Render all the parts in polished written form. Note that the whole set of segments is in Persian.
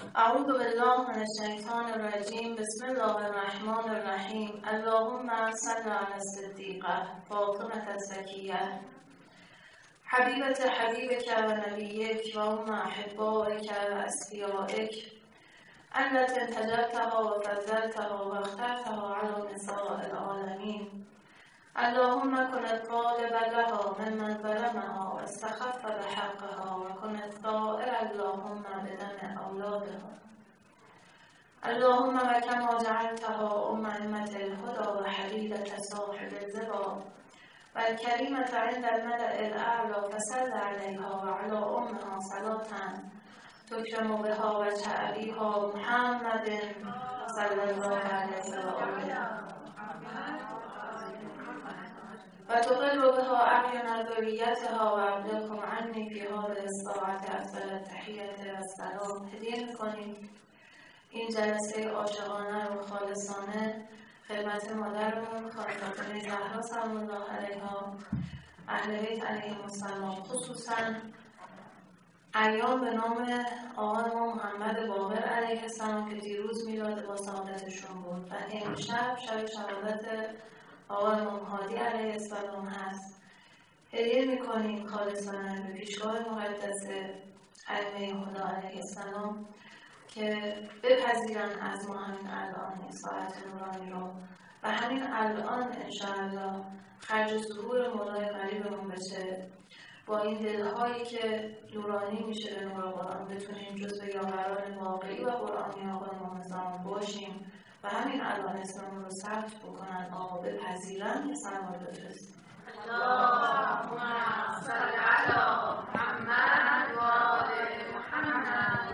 اعوذ بالله من الشیطان الرجیم. بسم الله الرحمن الرحیم. اللهم صل علی الصدیقه فاطمة الزکیه حبیبت حبیبک و نبیک و ام احبائک و اصفیائک التي انتجبتها و فضلتها و اخترتها علی نساء العالمین. اللهم كن الطالب لها ممن ظلمها واستخف بحقها وكن الثائر اللهم بدم أولادها. اللهم وكما جعلتها أمة الهدى وحبيبة صاحب اللواء والكريمة عند الملأ الأعلى فصل عليها وعلى أمها صلاة تكرم بها وجه أبيها محمد صلى الله عليه وسلم و تقل بها أعين ذريتها و ابلغكم عني في هذه الساعة أفضل التحية و السلام. هدیه میکنیم این جلسه عاشقانه و خالصانه خدمت مادرمون خانم فاطمه زهرا سلام الله علیها، اهل بیت علیهم السلام، خصوصا ایام به نام آقا محمد باقر علیه السلام که دیروز میلاد با سعادتشون بود و امشب شب شهادت آقا امام هادی علیه السلام هست. هدیه میکنیم خالصانه به پیشگاه مقدس ائمه خدا علیه السلام که بپذیرن از ما همین الان ساعت نورانی رو و همین الان انشاءالله خرج ظهور مولای قریبمون بشه. با این دلهایی که نورانی میشه به نور قرآن بتونیم جزو یاوران واقعی و قرآنی آقا امام زمان باشیم و همین الان اسممون رو ثبت بکنن، آقا بپذیرن. سلام بفرستیم. اللهم صل علی محمد و آل محمد.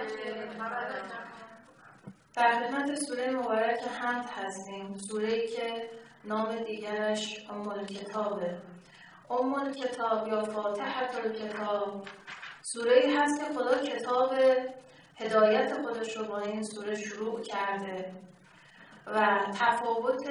در خدمت سوره مبارک حمد هستیم، سوره‌ای که نام دیگرش ام الکتابه. ام الکتاب یا فاتحة الکتاب سوره‌ای هست که خدا کتاب هدایت خودش رو با این سوره شروع کرده و تفاوت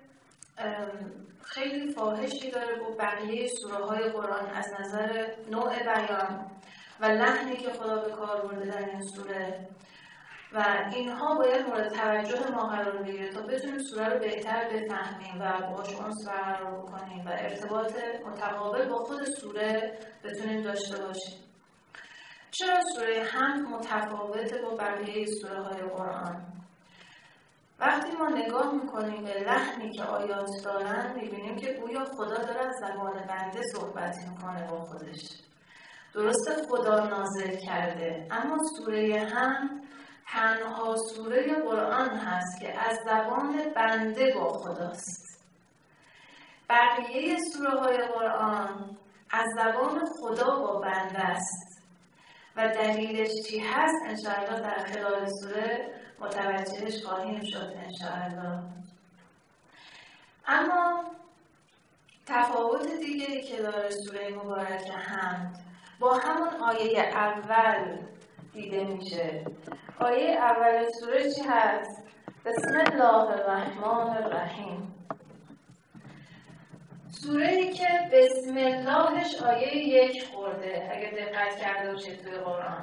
خیلی فاحشی داره با بقیه سوره های قرآن از نظر نوع بیان و لحنی که خدا به کار برده در این سوره و اینها باید مورد توجه ما قرار بگیره تا بتونیم سوره رو بهتر بفهمیم و باهاش انس برقرار بکنیم و ارتباط متقابل با خود سوره بتونیم داشته باشیم. چرا سوره حمد متفاوته با بقیه سوره های قرآن؟ وقتی ما نگاه میکنیم به لحنی که آیات دارن میبینیم که گویا خدا داره از زبان بنده صحبت میکنه با خودش. درسته خدا نازل کرده، اما سوره حمد تنها سوره قرآن هست که از زبان بنده با خداست. بقیه سوره های قرآن از زبان خدا با بنده است و دلیلش چی هست انشاءالله در خلال سوره متوجهش خواهیم شد انشاءالله. اما تفاوت دیگری که داره سوره مبارک حمد با همون آیه اول دیده میشه. آیه اول سوره چی هست؟ بسم الله الرحمن الرحیم. سوره‌ای که بسم اللهش آیه 1 خورده اگه دقت کرده باشید توی قرآن.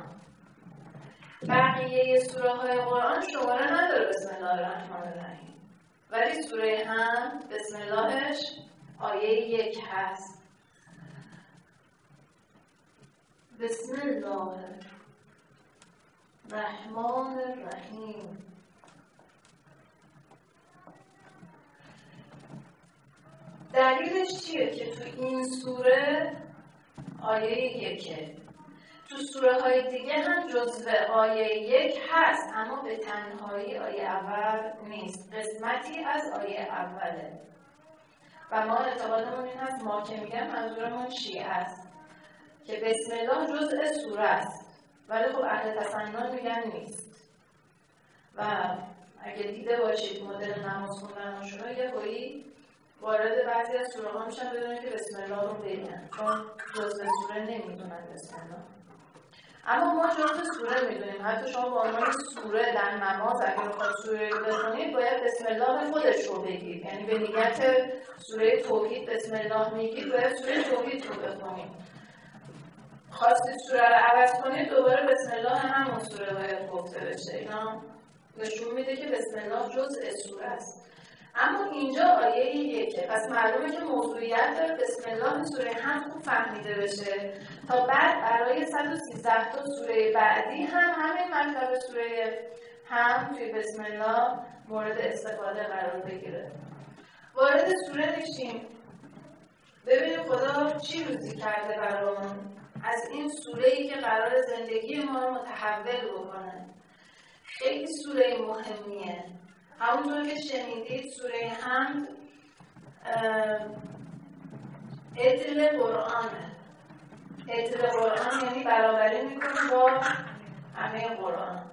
بقیه سوره های قرآن شماره نداره بسم الله الرحمن الرحیم، ولی سوره هم بسم اللهش آیه 1 هست. بسم الله الرحمن الرحیم. دلیلش چیه که تو این سوره آیه 1 تو سوره های دیگه هم جزو آیه 1 هست اما به تنهایی آیه اول نیست، قسمتی از آیه اوله و ما اعتقادمون این هست، ما که میگم منظورمون شیعه است که بسم الله جزء سوره است، ولی خب اهل تسنن میگن نیست. و اگه دیده باشید مدل نماز خوندنشون رو یه هایی وارد بعضی از سوره ها میشن بدونن که بسم الله رو بگن، چون جزء سوره نمیدونن بسم الله. اما ما جزء سوره میدونیم. حتی شما با عنوان سوره در نماز اگر بخواید سوره رو بخونید باید بسم الله خودش رو بگید، یعنی به نیت سوره توحید بسم الله میگید باید سوره توحید رو بخونید. خواستید سوره رو عوض کنید دوباره بسم الله همون سوره باید گفته بشه. اینا نشون میده که بسم الله جزء سوره است. اما اینجا آیه یکه، پس معلومه که موضوعیت داره بسم الله سوره حمد خوب فهمیده بشه تا بعد برای 113 تا سوره بعدی هم همین مطلب سوره حمد توی بسم الله مورد استفاده قرار بگیره. وارد سوره میشیم، ببینیم خدا چی روزی کرده برامون از این سوره‌ای که قرار زندگی ما رو متحول بکنه. خیلی سوره مهمیه. همونطور که شنیدید سوره حمد عدل قرآنه. عدل قرآن یعنی برابری میکنه با همه قرآن.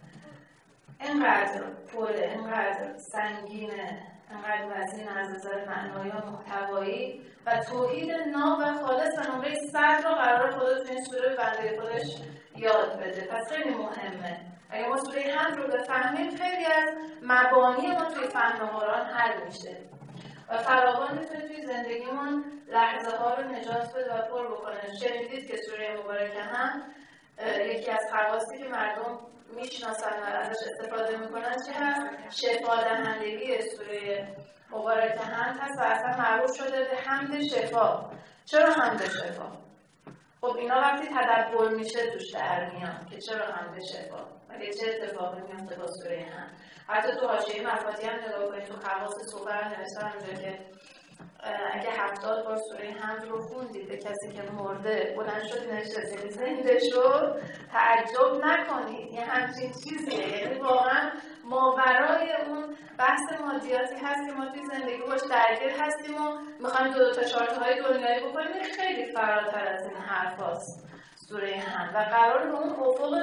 اینقدر پره، اینقدر سنگینه، اینقدر وزین از نظر معنایی و محتوایی و توحید ناب و خالص و نمره 100 رو قرار خدا تو این سوره به بنده خودش یاد بده. پس خیلی مهمه. اگه ما سوره حمد رو بفهمیم خیلی از مبانی ما توی فهم قرآن حل میشه و فراوان میتونه توی زندگیمون لحظه ها رو نجات بده و پر بکنه. شنیدید که سوره مبارکه هم یکی از خواصی که مردم میشناسن و ازش استفاده میکنن چه هست؟ شفا دهندگی سوره مبارکه هم هست و اصلا معروف شده به حمد شفا. چرا حمد شفا؟ خب اینا وقتی تدبر میشه توش در میان که چرا حمد شفا؟ مگه چه اتفاقی میفته با سوره حمد؟ حتی تو حاشیه مفاتیح هم نگاه کنید، تو خواص صور هم نوشتن اونجا که اگه 70 بار سوره حمد رو خوندید به کسی که مرده بلند شد نشست زنده شد تعجب نکنید. یه همچین چیزیه، یعنی واقعا ماورای اون بحث مادیاتی هست که ما توی زندگی باش درگیر هستیم و میخوایم دو تا چارتاهای دنیایی بکنیم. خیلی فراتر از این حرف هست سوره حمد و قرار به اون افق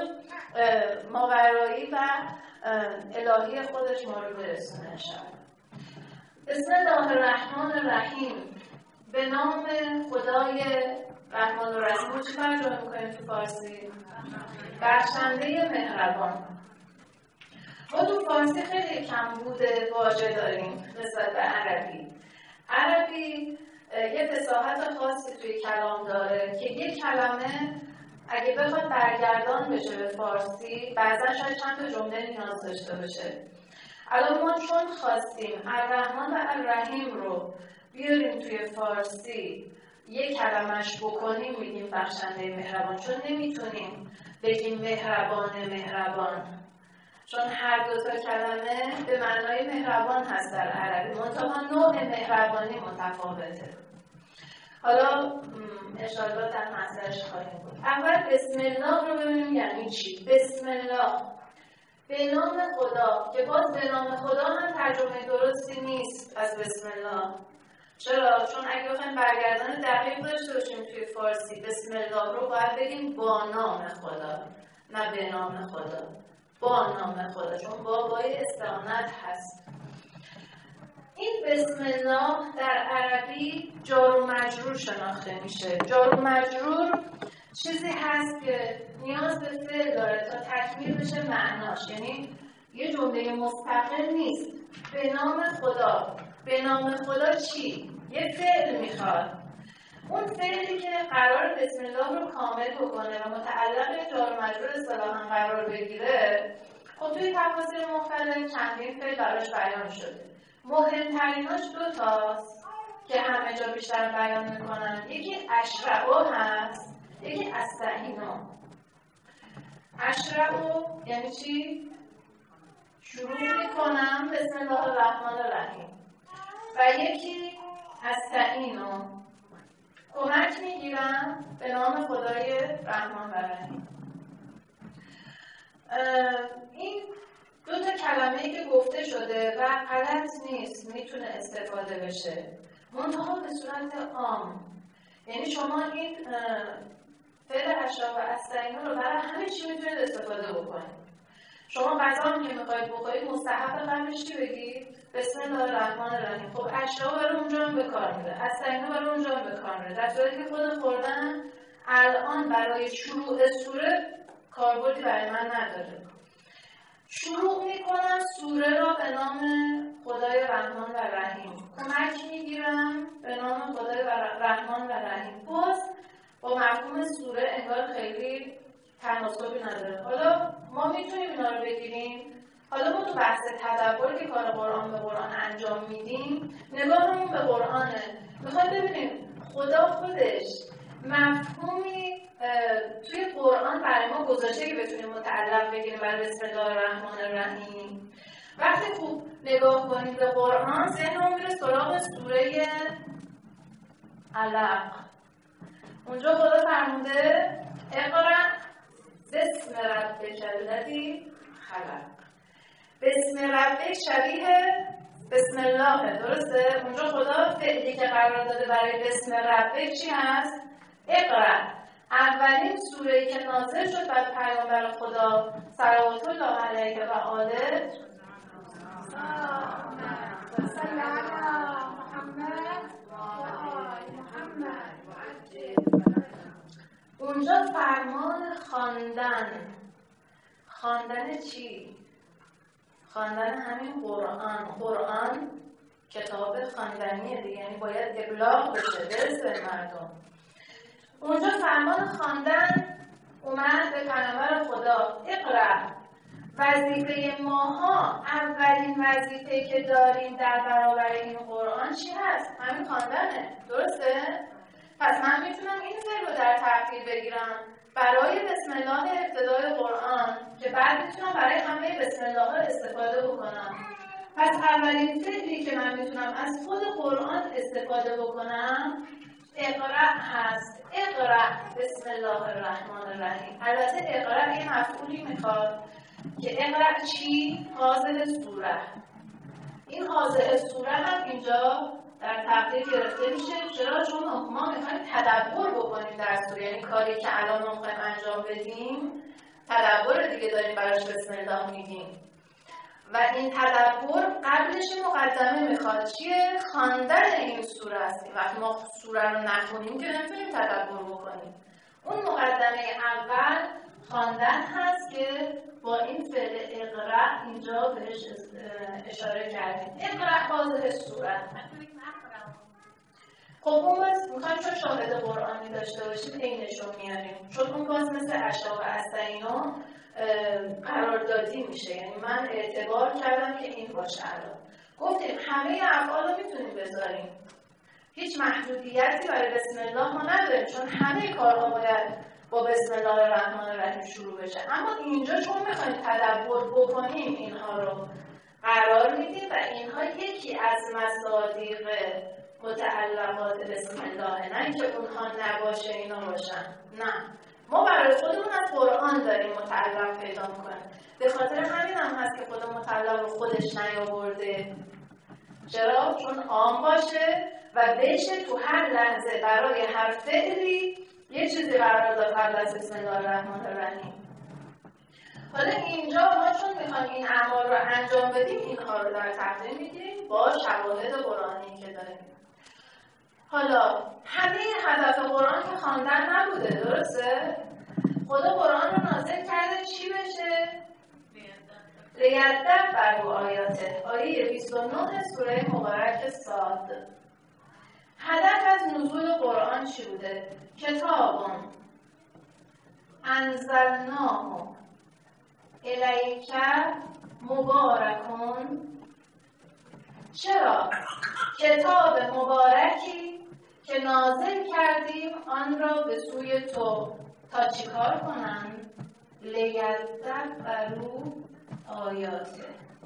ماورایی و الهی خودش ما رو برسونه شد. بسم الله الرحمن الرحیم. به نام خدای رحمان الرحیم. رو چی ترجمه میکنیم تو فارسی؟ بخشنده مهربان. ما تو فارسی خیلی کمبود واژه داریم نسبت به عربی. عربی یه فصاحت خاصی توی کلام داره که یک کلمه اگه بخواد برگردان بشه به فارسی بعضا شاید چند تا جمله نیاز داشته باشه. الان ما چون خواستیم الرحمن و الرحیم رو بیاریم توی فارسی یک کلمش بکنیم میگیم بخشنده مهربان، چون نمیتونیم بگیم مهربان چون هر دو تا کلمه به معنای مهربان هست در عربی، منتها نوع مهربانی متفاوته. حالا انشاءالله در مسئلهش خواهیم بود. اول بسم الله رو ببینیم یعنی چی. بسم الله به نام خدا، که باز به نام خدا هم ترجمه درستی نیست از بسم الله. چرا؟ چون اگه بخوایم برگردان دقیق داشته باشیم توی فارسی بسم الله رو باید بگیم با نام خدا، نه به نام خدا، با نام خدا، چون بای استعانت هست. این بسم الله در عربی جار و مجرور شناخته میشه. جار و مجرور چیزی هست که نیاز به فعل داره تا تکمیل بشه معناش، یعنی یه جمله مستقل نیست. به نام خدا، به نام خدا چی؟ یه فعل میخواد. اون فعلی که قرار بسم الله رو کامل بکنه و متعلق جار و مجرور اصطلاحاً قرار بگیره، خب توی تفاسیر مختلف چندین فعل براش بیان شده. مهمتریناش دو تاست که همه جا بیشتر بیان میکنن. یکی اشرعو هست، یکی استعینو. اشرعو یعنی چی؟ شروع میکنم بسم الله الرحمن الرحیم. و یکی استعینو، کمک میگیرم به نام خدای رحمان و رحیم. این دو تا کلمه‌ای که گفته شده و غلط نیست، میتونه استفاده بشه، منتها به صورت عام. یعنی شما این فعل اشرع و استعینو رو برای همه چی میتونید استفاده بکنید. شما غذا هم که میخواید بخورید مستحب قبلش چی بگید؟ بسم الله الرحمن الرحیم. خب اشرع برای اونجا هم به کار میره، استعینو برای اونجا هم به کار میره، در صورتی که خود خوردن الان برای شروع سوره کاربردی برای من نداره. شروع میکنم سوره را به نام خدای رحمان و رحیم. کمک میگیرم به نام خدای رحمان و رحیم. باز با مفهوم سوره انگار خیلی تناسبی نداره. حالا ما میتونیم اینا رو بگیریم. حالا ما تو بحث تدبر که کار قرآن به قرآن انجام میدیم، نگاهمون به قرآنه. میخوایم ببینیم خدا خودش مفهومی توی قرآن برای ما گذاشته که بتونیم متعلق بگیریم برای بسم الله الرحمن الرحیم. وقتی خوب نگاه کنیم به قرآن، ذهنمون میره سراغ سوره علق. اونجا خدا فرموده اقرأ بسم ربک الذی خلق. بسم ربک شبیه بسم الله، درسته؟ اونجا خدا فعلی که قرار داده برای بسم ربک چی هست؟ اقرأ. اولین سوره‌ای که نازل شد بر پیامبر خدا صلوات الله علیه و آله اونجا فرمان خواندن چی؟ خواندن همین قرآن کتاب خواندنیه دیگه، یعنی باید ابلاغ بشه، برسه به مردم. اونجا فرمان خواندن اومد به پیامبر خدا اقرأ. وظیفه ماها، اولین وظیفه که داریم در برابر این قرآن چی هست؟ همین خواندنه، درسته؟ پس من میتونم این فعل رو در تحقیق بگیرم برای بسم الله ابتدای قرآن که بعد میتونم برای همه بسم الله استفاده بکنم. پس اولین فعلی که من میتونم از خود قرآن استفاده بکنم اقرأ هست. اقرأ بسم الله الرحمن الرحیم. البته اقرأ یه مفعولی میخواد که اقرأ چی؟ حاضر سوره. این حاضر سوره هم اینجا در تقدیر گرفته میشه. چرا؟ چون ما میخوایم تدبر بکنیم در سوره، یعنی کاری که الان ما میخوایم انجام بدیم تدبر دیگه داریم براش بسم الله میگیم و این تدبر قبلش مقدمه میخواد چیه؟ خواندن این سوره است. وقتی ما سوره رو نخونیم که نمیتونیم تدبر بکنیم. اون مقدمه اول خواندن هست که با این فعل اقرأ اینجا بهش اشاره کردیم. اقرأ حاضر سوره. خب اون باز میخوایم چون شاهد قرآنی داشته باشیم اینش رو میاریم، چون اون باز مثل اشیا و استعینا قراردادی میشه، یعنی من اعتبار کردم که این باشه. الان گفتیم همه افعال رو میتونیم بذاریم، هیچ محدودیتی برای بسم الله ما نداریم، چون همه کارها باید با بسم الله الرحمن الرحیم شروع بشه. اما اینجا چون میخوایم تدبر بکنیم اینها رو قرار میدیم و اینها یکی از مصادیق متعلقات بسم الله، نه اینکه اونها نباشه اینا باشن، نه، ما برای خودمون از قرآن داریم متعلق پیدا میکنیم. به خاطر همین هم هست که خدا متعلق رو خودش نیاورده. چرا؟ چون عام باشه و بشه تو هر لحظه برای هر فعلی یه چیزی قرار داد قبل از بسم الله الرحمن الرحیم. حالا اینجا ما چون میخوایم این اعمال رو انجام بدیم اینها رو در تقدیم میگیریم با شواهد قرآنی که داریم. حالا همه هدف قرآن که خواندن نبوده، درسته؟ خدا قرآن رو نازل کرده چی بشه؟ لیدبروا آیاته. آیه 29 سوره مبارک صاد. هدف از نزول قرآن چی بوده؟ کتابون انزلناه الیک مبارکون. چرا؟ کتاب مبارکی که نازل کردیم آن را به سوی تو تا چیکار کنند؟ لیدبروا آیاته.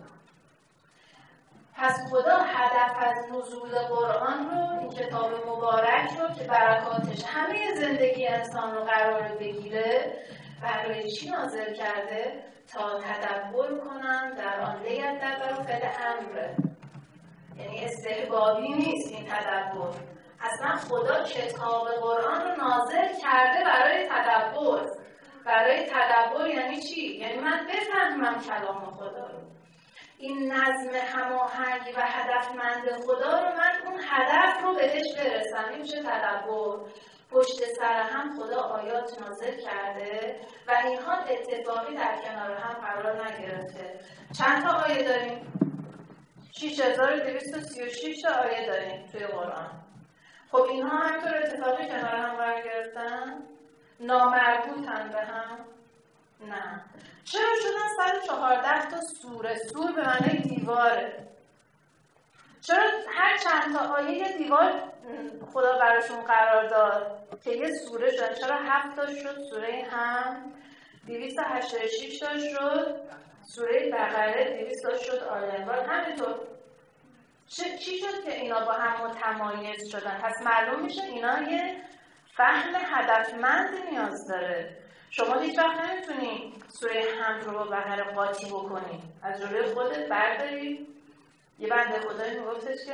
پس خدا هدف از نزول قرآن رو، این کتاب مبارک رو که برکاتش همه زندگی انسان رو قرار بگیره، برای چی نازل کرده؟ تا تدبر کنن در آن. لیدبروا فعل امره، یعنی استحبابی نیست این تدبر. اصلا خدا کتاب قرآن رو نازل کرده برای تدبر. برای تدبر یعنی چی؟ یعنی من بفهمم کلام خدا رو، این نظم هماهنگی و هدفمند خدا رو، من اون هدف رو بهش برسم. این میشه تدبر. پشت سر هم خدا آیات نازل کرده و اینها اتفاقی در کنار هم قرار نگرفته. چند تا آیه داریم؟ 6236 تا آیه داریم توی قرآن. خب خب اینها همینطور اتفاقی کنار هم قرار گرفتن؟ نامربوطن به هم؟ نه. چرا شدن 114 تا سوره؟ سور به معنی دیواره. چرا هر چند تا آیه دیوار خدا براشون قرار داد که یه سوره شدن؟ چرا 7 تا شد سوره هم؟ 286 تا شد سوره بقره، 200 تا شد آل عمران. همینطور چی شد که اینا با هم متمایز شدن؟ پس معلوم میشه اینا یه فهم هدفمند نیاز داره. شما هیچ وقت نمیتونی سوره حمد رو با بقره قاطی بکنی، از جلوی خودت برداری. یه بنده خدایی میگفتش که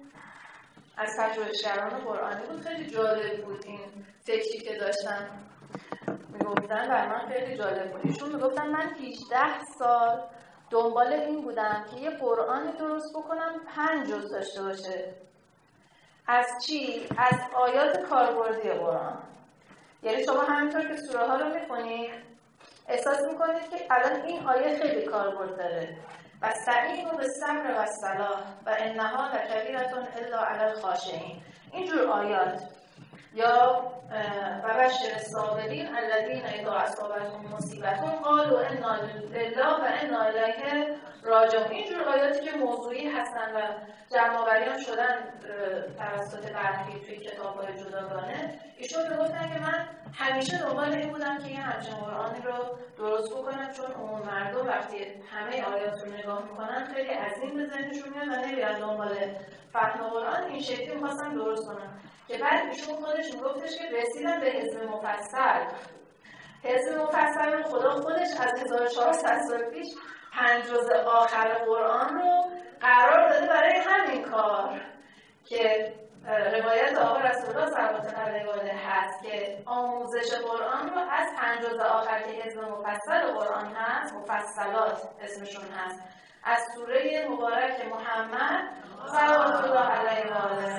از پژوهشگران قرآنی بود، خیلی جالب بود این فکری که داشتن میگفتن، برای من خیلی جالب بود. ایشون میگفتن من 18 سال دنبال این بودم که یه قرآنی درست بکنم 5 جز داشته باشه. از چی؟ از آیات کاربردی قرآن. یعنی شما همینطور که سوره ها رو میخونید احساس میکنید که الان این آیه خیلی کاربرد داره. و استعینوا بالصبر و الصلاة و انها لکبیرة الا علی الخاشعین. اینجور آیات. یا و بشر الصابرین الذین اذا اصابتهم مصیبة قالوا انا لله و انا الیه راجعون. اینجور آیاتی که موضوعی هستن و جمع‌آوری هم شدن توسط برخی توی کتاب‌های جداگانه. ایشون میگفتن که من همیشه دنبال این بودم که یه همچین قرآنی رو درست بکنم، چون عموم مردم وقتی همه آیات رو نگاه میکنن خیلی عظیم به ذهنشون میاد و نمیرن دنبال فهم قرآن. این شکلی میخواستم درست کنم که بعد ایشون خودش میگفتش که رسیدم به حزب مفصل. حزب مفصل رو خدا خودش از 1400 سال پیش 5 جزء آخر قرآن رو قرار داده برای همین کار که روایت آقا رسول الله صلوات الله علیه هست که آموزش قرآن رو از 5 جزء آخر که حزب مفصل قرآن هست، مفصلات اسمشون هست، از سوره مبارک محمد صلوات الله علیه و آله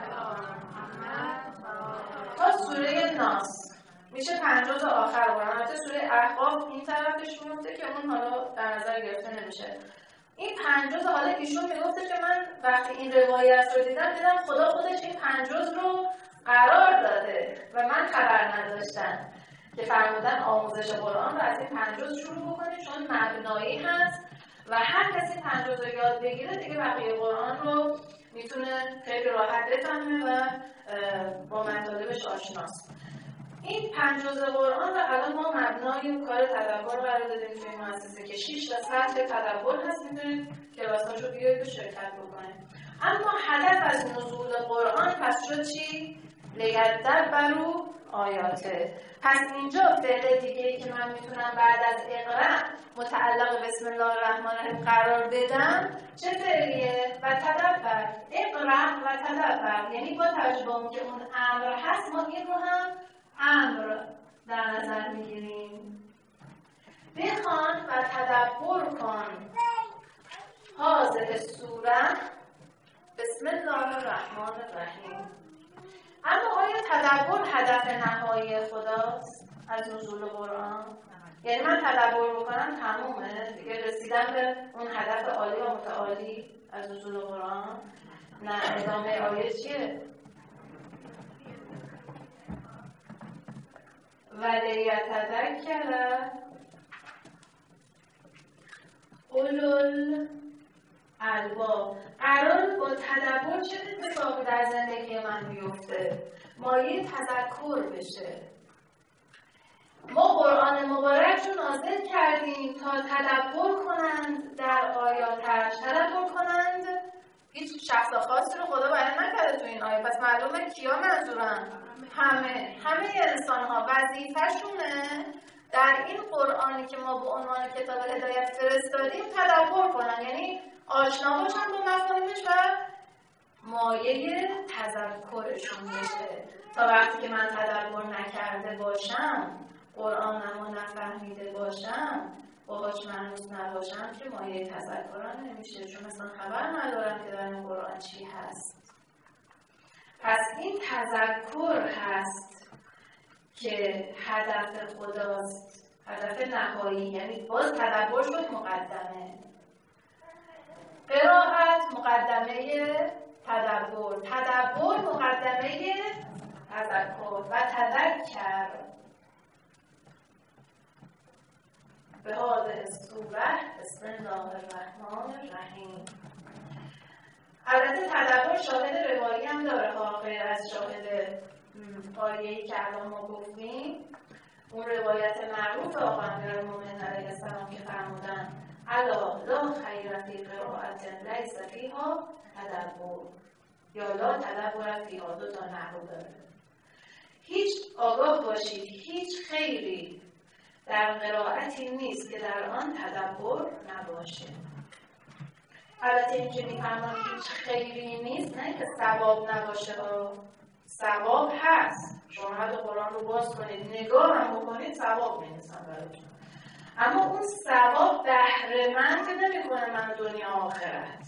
تا سوره ناس میشه 5 جزء آخر قرآن. البته سوره احقاف این طرفش میفته که اون حالا در نظر گرفته نمیشه. این 5 جزء، حالا ایشون میگفته که من وقتی این روایت رو دیدم خدا خودش این 5 جزء رو قرار داده و من خبر نداشتم که فرمودن آموزش قرآن رو از این 5 جزء شروع بکنید چون مبنایی هست و هر کسی 5 جزء رو یاد بگیره دیگه بقیه قرآن رو میتونه خیلی راحت بفهمه و با مطالبش آشناست. این 5 جزء قرآن رو الان ما مبنای کار تدبر قرار دادیم توی مؤسسه که 6 تا سطح تدبر هست، میتونید کلاساشو بیاید و شرکت بکنید. اما هدف از نزول قرآن پس شد چی؟ لیدبروا آیاته. پس اینجا فعل دیگه‌ای که من میتونم بعد از اقرا متعلق بسم الله الرحمن الرحیم قرار بدم چه فعلیه؟ و تدبر. اقرا و تدبر، یعنی با توجه به اون که اون امر هست ما این رو هم امر در نظر میگیریم. بخوان و تدبر کن هذه سوره بسم الله الرحمن الرحیم. اما آیا تدبر هدف نهایی خداست از نزول قرآن؟ یعنی من تدبر بکنم تمومه دیگه رسیدم به اون هدف عالی و متعالی از نزول قرآن؟ نه، ادامه آیه چیه؟ ولیتذکر اولو الالباب. قرار با تدبر چه اتفاقی در زندگی من بیفته؟ مایه تذکر بشه. ما قرآن مبارک رو نازل کردیم تا تدبر کنند در آیاتش. تدبر کنند، هیچ شخص خاصی رو خدا بیان نکرده تو این آیه، پس معلومه کیا منظورن؟ همه انسان ها وظیفه‌شونه در این قرآنی که ما به عنوان کتاب هدایت فرستادیم تدبر کنن، یعنی آشنا باشن با مفاهیمش و مایه تذکرشون بشه. تا وقتی که من تدبر نکرده باشم، قرآنمو نفهمیده باشم، باهاش مهنوز نباشم که مایه تذکرم نمیشه، چون اصلا خبر ندارم که در این قرآن چی هست. پس این تذکر هست که هدف خداست، هدف نهایی. یعنی باز تدبر شد مقدمه، قرائت مقدمه تدبر مقدمه تذکر و تذکر به هذه الصورة بسم الله الرحمن الرحیم. البته تدبر شاهد روایی هم داره غیر از شاهد آیه‌ای که الان ما گفتیم. اون روایت معروف آقا امیرالمومنین علیه السلام که فرمودن الا لا خیر فی قراءة لیس فیها تدبر یا لا تدبر فیها، دو تا نحو داره. هیچ آگاه باشید هیچ خیری در قرائتی نیست که در آن تدبر نباشه. البته این که میفهمم هیچ خیری نیست نه که ثواب نباشه، ثواب هست. شما حتی قرآن رو باز کنید نگاه هم بکنید ثواب می‌نویسن براتون، اما اون ثواب بهره‌مند نمی‌کنه من دنیا آخرت.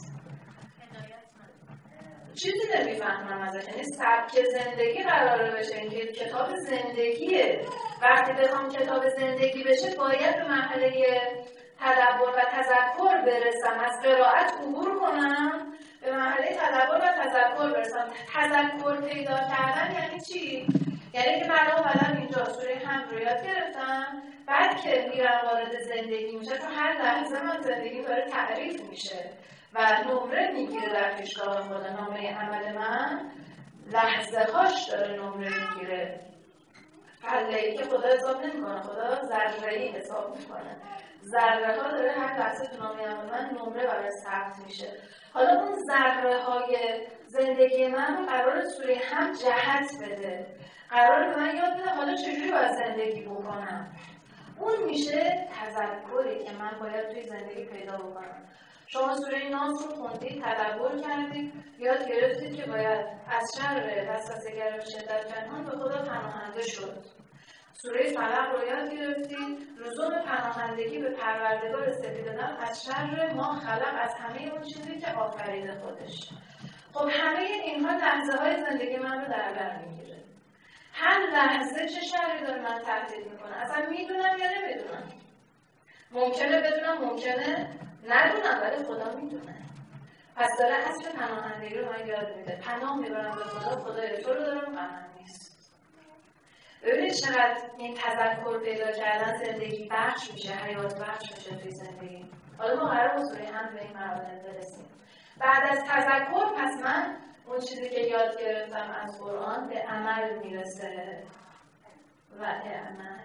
چیزی نمیفهمم ازش، یعنی سبک زندگی قراره بشه. این کتاب زندگیه. وقتی بخوام کتاب زندگی بشه باید به مرحله تدبر و تذکر برسم، از قرائت عبور کنم به مرحله تدبر و تذکر برسم. تذکر پیدا کردن یعنی چی؟ یعنی که من اومدم اینجا سوره حمد رو یاد گرفتم، بعد که میرم وارد زندگی میشه تو هر لحظه من زندگی داره تعریف میشه و نمره میگیره در پیشگاه خدا. نمره عمل من لحظه هاش داره نمره میگیره. پله‌ای که خدا حساب نمیکنه، خدا ذره‌ای حساب میکنه. ذره ها داره هر لحظه تو نامه عمل من نمره برای ثبت میشه. حالا اون ذره های زندگی من رو قرار سوره هم جهت بده، قرار به من یاد بده حالا چجوری باید زندگی بکنم. اون میشه تذکری که من باید توی زندگی پیدا بکنم. شما سوره ناس رو خوندید، تدبر کردید، یاد گرفتید که باید از شر وسوسه‌گر و شدت پنهان به خدا پناهنده شد. سوره فلق رو یاد گرفتید، لزوم پناهندگی به پروردگار سپیددم از شر ما خلق، از همه اون چیزی که آفریده خودش. خب همه اینها لحظه های زندگی من رو در بر میگیره. هر لحظه چه شری داره من تهدید میکنه، اصلا میدونم یا نمیدونم. ممکنه بدونم، ممکنه ندونم، ولی خدا میدونه. پس داره اصل پناهندگی رو من یاد میده. پناه میبرم به خدا، خدای تو رو دارم غمم نیست. ببینید چقدر این تذکر پیدا کردن زندگی بخش میشه، حیات بخش میشه توی زندگی. حالا ما قرار با سوره هم به این مراحل برسیم. بعد از تذکر پس من اون چیزی که یاد گرفتم از قرآن به عمل میرسه و عمل.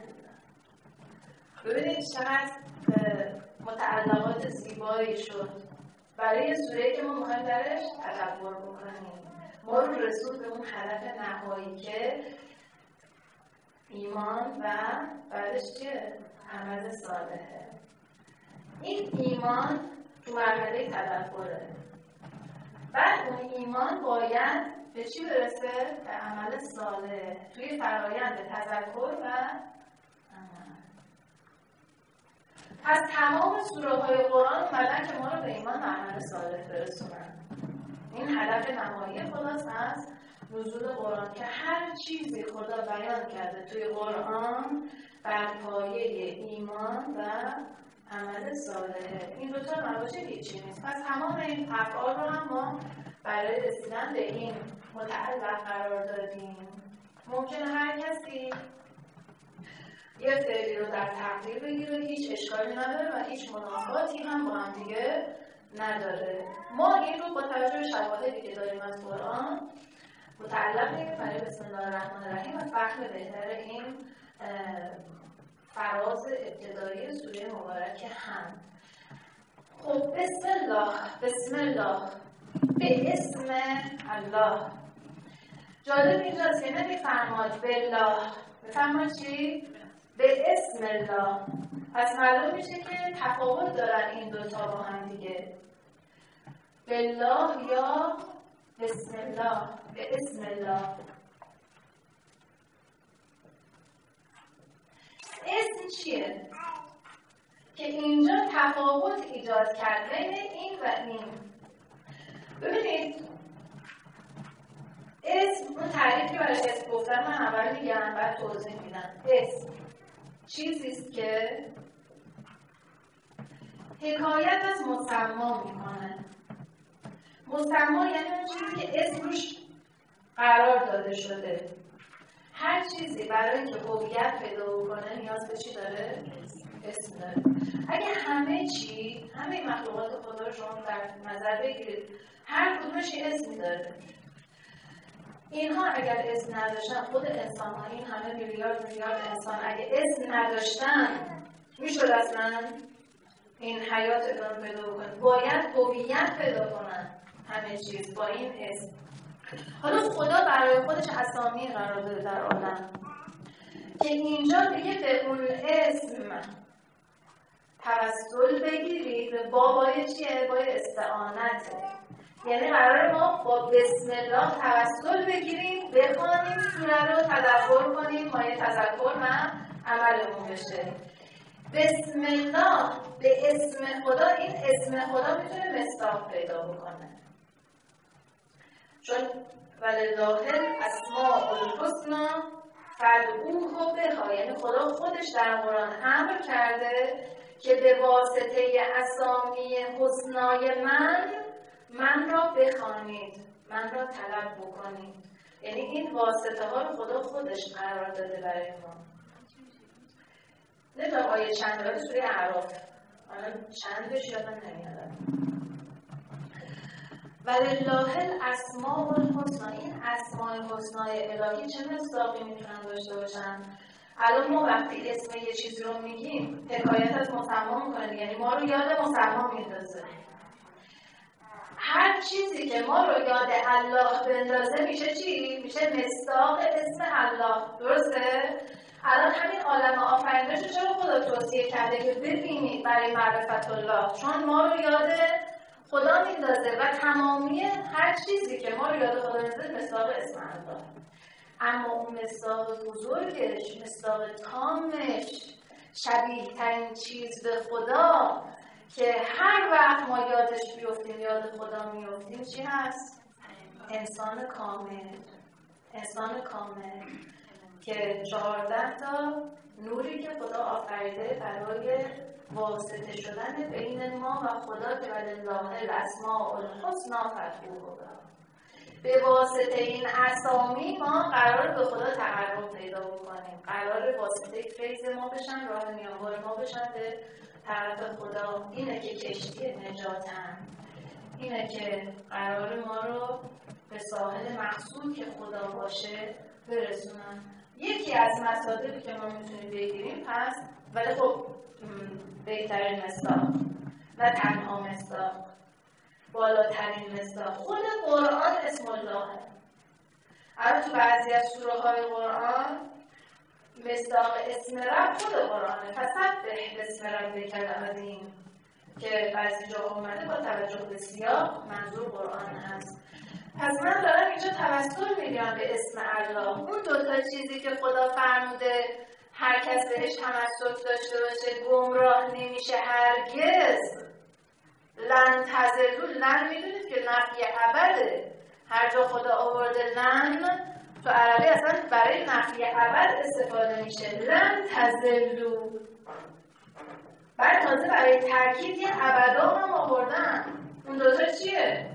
ببینید چقدر متعلقات زیبایی شد برای سوره‌ای که ما می‌خوایم درش تدبر بکنیم. ما رو رسول به اون هدف نهایی که ایمان و بعدش چیه؟ عمل صالحه. این ایمان تو مرحله تدبره. بعد اون ایمان باید به چی برسه؟ به عمل صالح توی فرایند تذکر و عمل. پس تمام سوره‌های قرآن اومدن که ما رو به ایمان و عمل صالح برسونن. این هدف نهایی خداست از نزول قرآن که هر چیزی خدا بیان کرده توی قرآن بر پایه ایمان و عمل صالحه. این دوتا نباشه هیچی نیست. پس تمام این افعال رو هم ما برای رسیدن به این متعلق قرار دادیم. ممکنه هر کسی یه فعلی رو در تقدیر بگیره، هیچ اشکالی نداره و هیچ منافاتی هم با هم دیگه نداره. ما این رو با توجه به شواهدی که داریم از قرآن متعلق می‌کنیم برای بسم الله الرحمن الرحیم و فهم بهتر این فراز ابتدایی سوره مبارکه هم. خب بسم الله، بسم الله، به اسم الله. جالب اینجاست که نمی‌فرماد بالله، می‌فرماد چی؟ به اسم الله. پس معلوم میشه که تفاوت دارن این دوتا با هم دیگه. بالله یا بسم الله، به اسم الله. اسم چیه؟ که اینجا تفاوت ایجاد کرد بین این و این. ببینید اسم، اون تعریفی برای اسم گفتم من اول میگم بعد توضیح میدم. اسم چیزیست که حکایت از مسما میکنه. مسما یعنی اون چیزی که اسم روش قرار داده شده. هر چیزی برای اینکه هویت پیدا کنه نیاز به چی داره؟ اسم داره. اگه همه مخلوقات خدا رو شما در نظر بگیرید، هر کدومش اسمی داره. اینها اگر اسم نداشتن، خود انسان ها، این همه میلیارد انسان اگه اسم نداشتن میشد اصلا این حیات ادامه پیدا کنه؟ باید هویت پیدا کنن همه چیز با این اسم. حالا خدا برای خودش اسامی قرار داده در عالم که اینجا دیگه به اون اسم توسل بگیرید. بابای چیه؟ بای استعانته. یعنی قراره ما با بسم الله توسل بگیریم، بخوانیم سوره رو، تدبر کنیم، مایه تذکر و عملمون بشه. بسم الله به اسم خدا، این اسم خدا میتونه مصداق پیدا بکنه، چون ولله الاسماء الحسنی فادعوه بها، یعنی خدا خودش در قرآن امر کرده که به واسطه اسامی حسنای من را بخوانید، من را طلب بکنید. یعنی این واسطه ها رو خدا خودش قرار داده برای ما. نمیدونم آیه چند داره سوره اعراف، الان چندش یادم نمیاد. ولله الاسماء الحسنی، این اسماء الحسنای الهی چه مصداقی میتونن داشته باشن؟ الان ما وقتی اسم یه چیزی رو میگیم حکایت از مسما میکنه، یعنی ما رو یاد مسما میندازه. هر چیزی که ما رو یاد الله بندازه میشه چی؟ میشه مصداق اسم الله. درسته؟ الان همین عالم آفرینش رو چرا خدا توصیه کرده که ببینید برای معرفت الله؟ چون ما رو یاد خدا میندازه و تمامی هر چیزی که ما رو یاد خدا میندازه مصداق اسم الله. اما اون مصداق بزرگش، مصداق تامش، شبیه ترین چیز به خدا که هر وقت ما یادش بیفتیم، یاد خدا میفتیم، چی هست؟ انسان کامل. انسان کامل که 14 تا نوری که خدا آفریده برای واسطه شدن بین ما و خدا که ولله الاسماء الحسنی فادعوه بها. به واسطه این اسامی ما قرار به خدا تقرب پیدا بکنیم، قرار واسطه فیض ما بشن، راه میانبر ما بشن به طرف خدا. اینه که کشتی نجاتن، اینه که قرار ما رو به ساحل مقصود که خدا باشه برسونن. یکی از مصادیقی که ما میتونیم بگیریم پس، ولی خب بهترین مصداق، نه تنها مصداق، بالاترین مصداق خود قرآن اسم الله. الان تو بعضی از سوره های قرآن مصداق اسم رب خود قرآنه. فسبح باسم ربک العظیم که بعضی جا اومده با توجه به سیاق منظور قرآن هست. پس من دارم اینجا توسل میگم به اسم الله. اون دوتا چیزی که خدا فرموده هر کس بهش تمسک داشته باشه گمراه نمیشه هرگز. لن تزلوا، لن میدونید که نفی ابده. هر جا خدا آورده لن تو عربی اصلا برای نفی ابد استفاده میشه. لن تزلوا. بعد تازه برای تاکید یه ابدا هم آوردن. اون دوتا چیه؟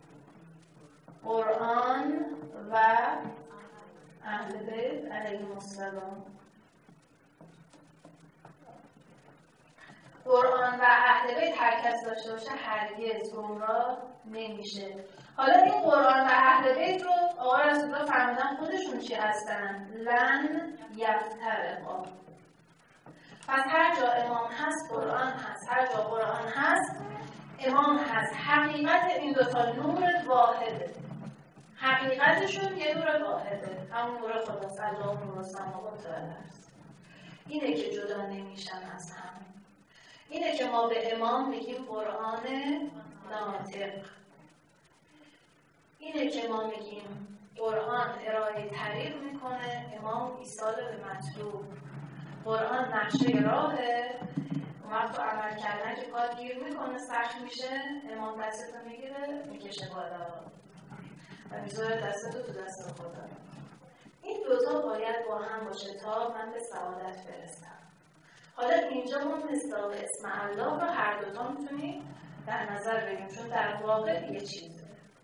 قرآن و اهل بیت علیهم السلام. قرآن و اهل بیت هر کس داشته باشه هرگز گمراه نمیشه. حالا این قرآن و اهل بیت رو آقا رسول الله فرمودن خودشون چی هستن؟ لن یفترقا. پس هر جا امام هست قرآن هست، هر جا قرآن هست امام هست. حقیقت این دوتا نور واحده، حقیقتشون یه نور واحده، همون نور خداست. الله نور السماوات والارض. اینه که جدا نمیشن از هم. اینه که ما به امام میگیم قرآن ناطق. اینه که ما میگیم قرآن ارائه طریق میکنه، امام ایصال به مطلوب. قرآن نقشه راهه، وقت رو عمل کردن که کار گیر میکنه، سخت میشه، امام دستتو میگیره میکشه بالا و میذاره دستتو تو دست خدا. این دوتا باید با هم باشه تا من به سعادت برسم. حالا اینجا ما مصداق اسم الله رو هر دوتا میتونیم در نظر بگیریم، چون در واقع یه چیزه.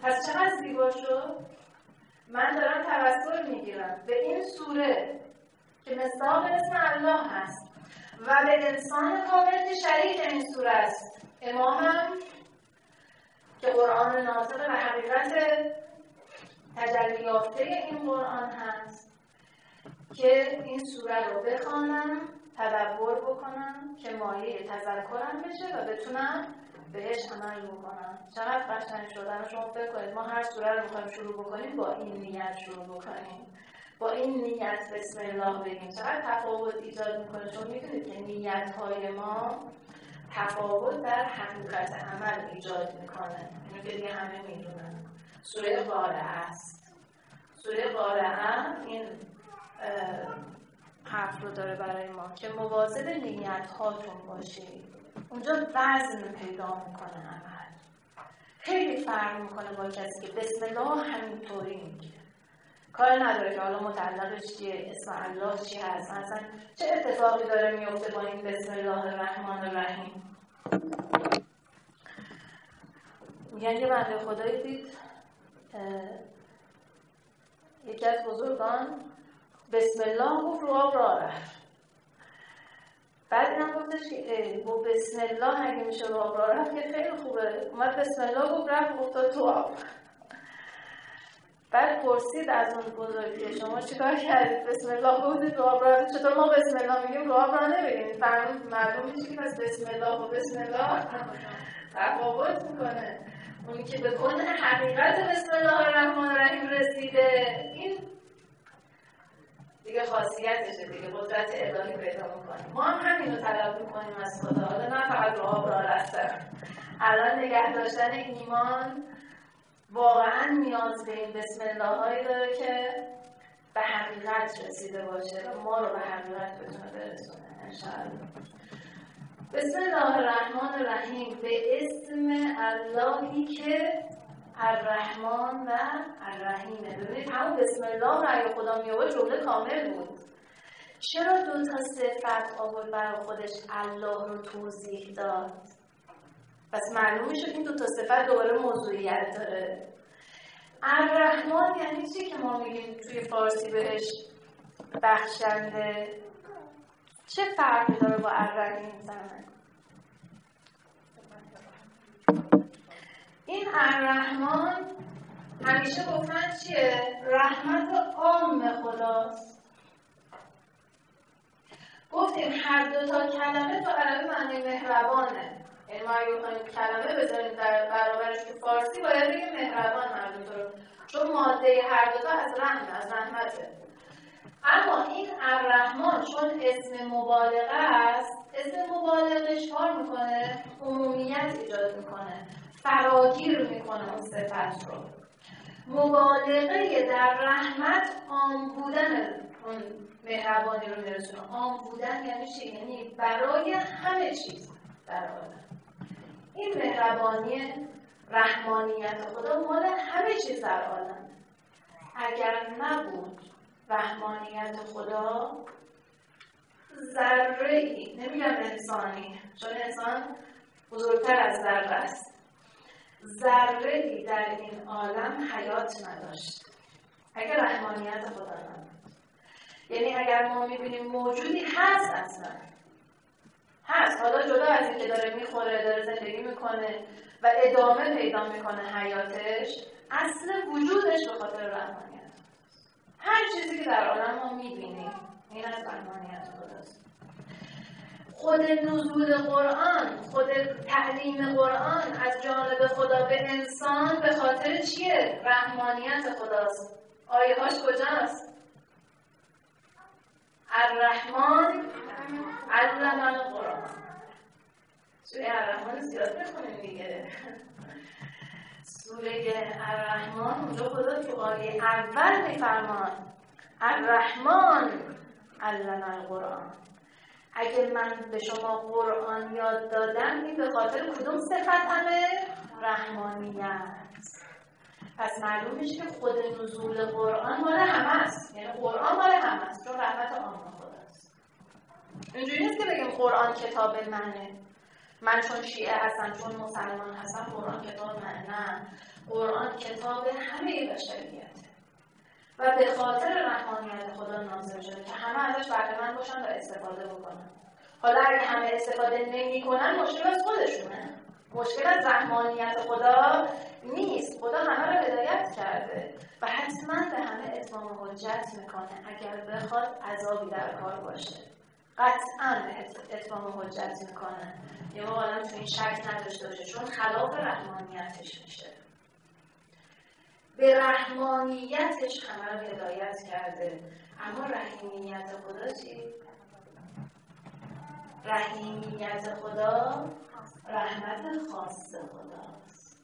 پس چقدر زیبا شد؟ من دارم توسل میگیرم به این سوره که مصداق اسم الله هست و به انسان کامل که شریک این سوره است، امامم که قرآن ناطق و حقیقت تجلی یافته این قرآن هست، که این سوره رو بخوانم، تدبر بکنم که مایه تذکرم بشه و بتونم بهش عمل بکنم. چقدر قشنگ شدن. شما فکر کنید ما هر سوره رو میخوایم شروع بکنیم با این نیت شروع بکنیم، با این نیت بسم الله بگیم. چقدر تفاوت ایجاد میکنه. شما میدونید که نیت‌های ما تفاوت در حقیقت عمل ایجاد میکنه. اینو که دیگه همه میدونن. سوره قارعه است. سوره قارعه این حرف رو داره برای ما که مواظب نیت هاتون باشید. اونجا وزن پیدا میکنه عمل. خیلی فرق میکنه با کسی که بسم الله همینطوری میگه. کار نداره که حالا متعلقش چیه، اسم الله چی هست، اصلا چه اتفاقی داره میفته با این بسم الله الرحمن الرحیم. میگن یه بنده خدایی دید یکی از بزرگان بسم الله گفت رو آب راه رفت. بعد اینم گفتش که با بسم الله اگه میشه رو آب راه رفت که خیلی خوبه. اومد بسم الله گفت رفت افتاد تو آب. بعد پرسید از اون بزرگی شما چیکار کردید؟ بسم الله گفتید رو آب راه رفت. چطور ما بسم الله میگیم رو آب راه نمیریم؟ معلوم میشه که پس بسم الله و بسم الله تفاوت میکنه. اونی که به کنه حقیقت بسم الله الرحمن الرحیم رسیده، این دیگه خاصیتشه، دیگه قدرت الهی پیدا میکنه. ما هم همین رو طلب میکنیم از خدا. حالا نه فقط رو آب راه رفتن، الان نگه داشتن ایمان واقعا نیاز به این بسم الله هایی داره که به حقیقت رسیده باشه و ما رو به حقیقت بتونه برسونه انشاءالله. بسم الله الرحمن الرحیم، به اسم اللهی که الرحمن و الرحیمه. ببینید همون بسم الله رأی خدا می آورد جمله کامل بود. چرا دو تا صفت آورد برای خودش الله رو توضیح داد؟ پس معلوم میشه این دو تا صفت دوباره موضوعیت داره. الرحمن یعنی چی که ما میگیم توی فارسی بهش بخشنده؟ چه فرقی داره با الرحیم زمان؟ این الرحمن همیشه گفتن چیه؟ رحمت عام خداست. گفتیم هر دو تا کلمه تو عربی معنی مهربانه. یعنی ما اگه بخوایم کلمه بذاریم در برابرش تو فارسی باید بگیم مهربان هر دو تا رو، چون ماده هر دو تا از رحمه، از رحمته. اما این الرحمن چون اسم مبالغه است، اسم مبالغه چکار میکنه؟ عمومیت ایجاد میکنه، فراگیر میکنه اون صفت رو. مبالغه در رحمت عام بودن اون مهربانی رو میرسونه. عام بودن یعنی چی؟ یعنی برای همه چیز در عالم. این مهربانی رحمانیت خدا مال همه چیز در عالم. اگر نبود رحمانیت خدا، ذره‌ای، نمیگم انسانی چون انسان بزرگتر از ذره است، ذره‌ای در این عالم حیات نداشت اگر رحمانیت خدا نبود. یعنی اگر ما میبینیم موجودی هست، اصلا هست، حالا جدا از این که داره میخوره، داره زندگی میکنه و ادامه پیدا میکنه حیاتش، اصل وجودش به خاطر رحمانیت. هر چیزی که در عالم ما میبینیم این از رحمانیت خداست. خود نزول قرآن، خود تعلیم قرآن از جانب خدا به انسان به خاطر چیه؟ رحمانیت خداست. آیه هاش کجاست؟ الرحمن علم القرآن. سوره الرحمن زیاد بخونیم دیگه. سوره الرحمن اونجا خدا تو آیه اول میفرمان الرحمن علم القرآن. اگه من به شما قرآن یاد دادم، این به خاطر کدوم صفتمه؟ رحمانیت. پس معلوم میشه که خود نزول قرآن مال همه است. یعنی قرآن مال همه است چون رحمت عام خداست. اینجوری نیست که بگیم قرآن کتاب منه. من چون شیعه هستم، چون مسلمان هستم، قرآن کتاب من. نه، قرآن کتاب همه بشریته و به خاطر رحمانیت خدا نازل شده که همه ازش بهره‌مند باشن و استفاده بکنن. حالا اگه همه استفاده نمی‌کنن مشکل از خودشونه، مشکل از رحمانیت خدا نیست. خدا همه رو هدایت کرده و حتما به همه اتمام حجت میکنه. اگر بخواد عذابی در کار باشه قطعا اتمام حجت میکنه. یه ما آدم تو این شک نداشته باشه، چون خلاف رحمانیتش میشه. به رحمانیتش همه رو هدایت کرده. اما رحیمیت خدا چی؟ رحیمیت خدا رحمت خاص خداست.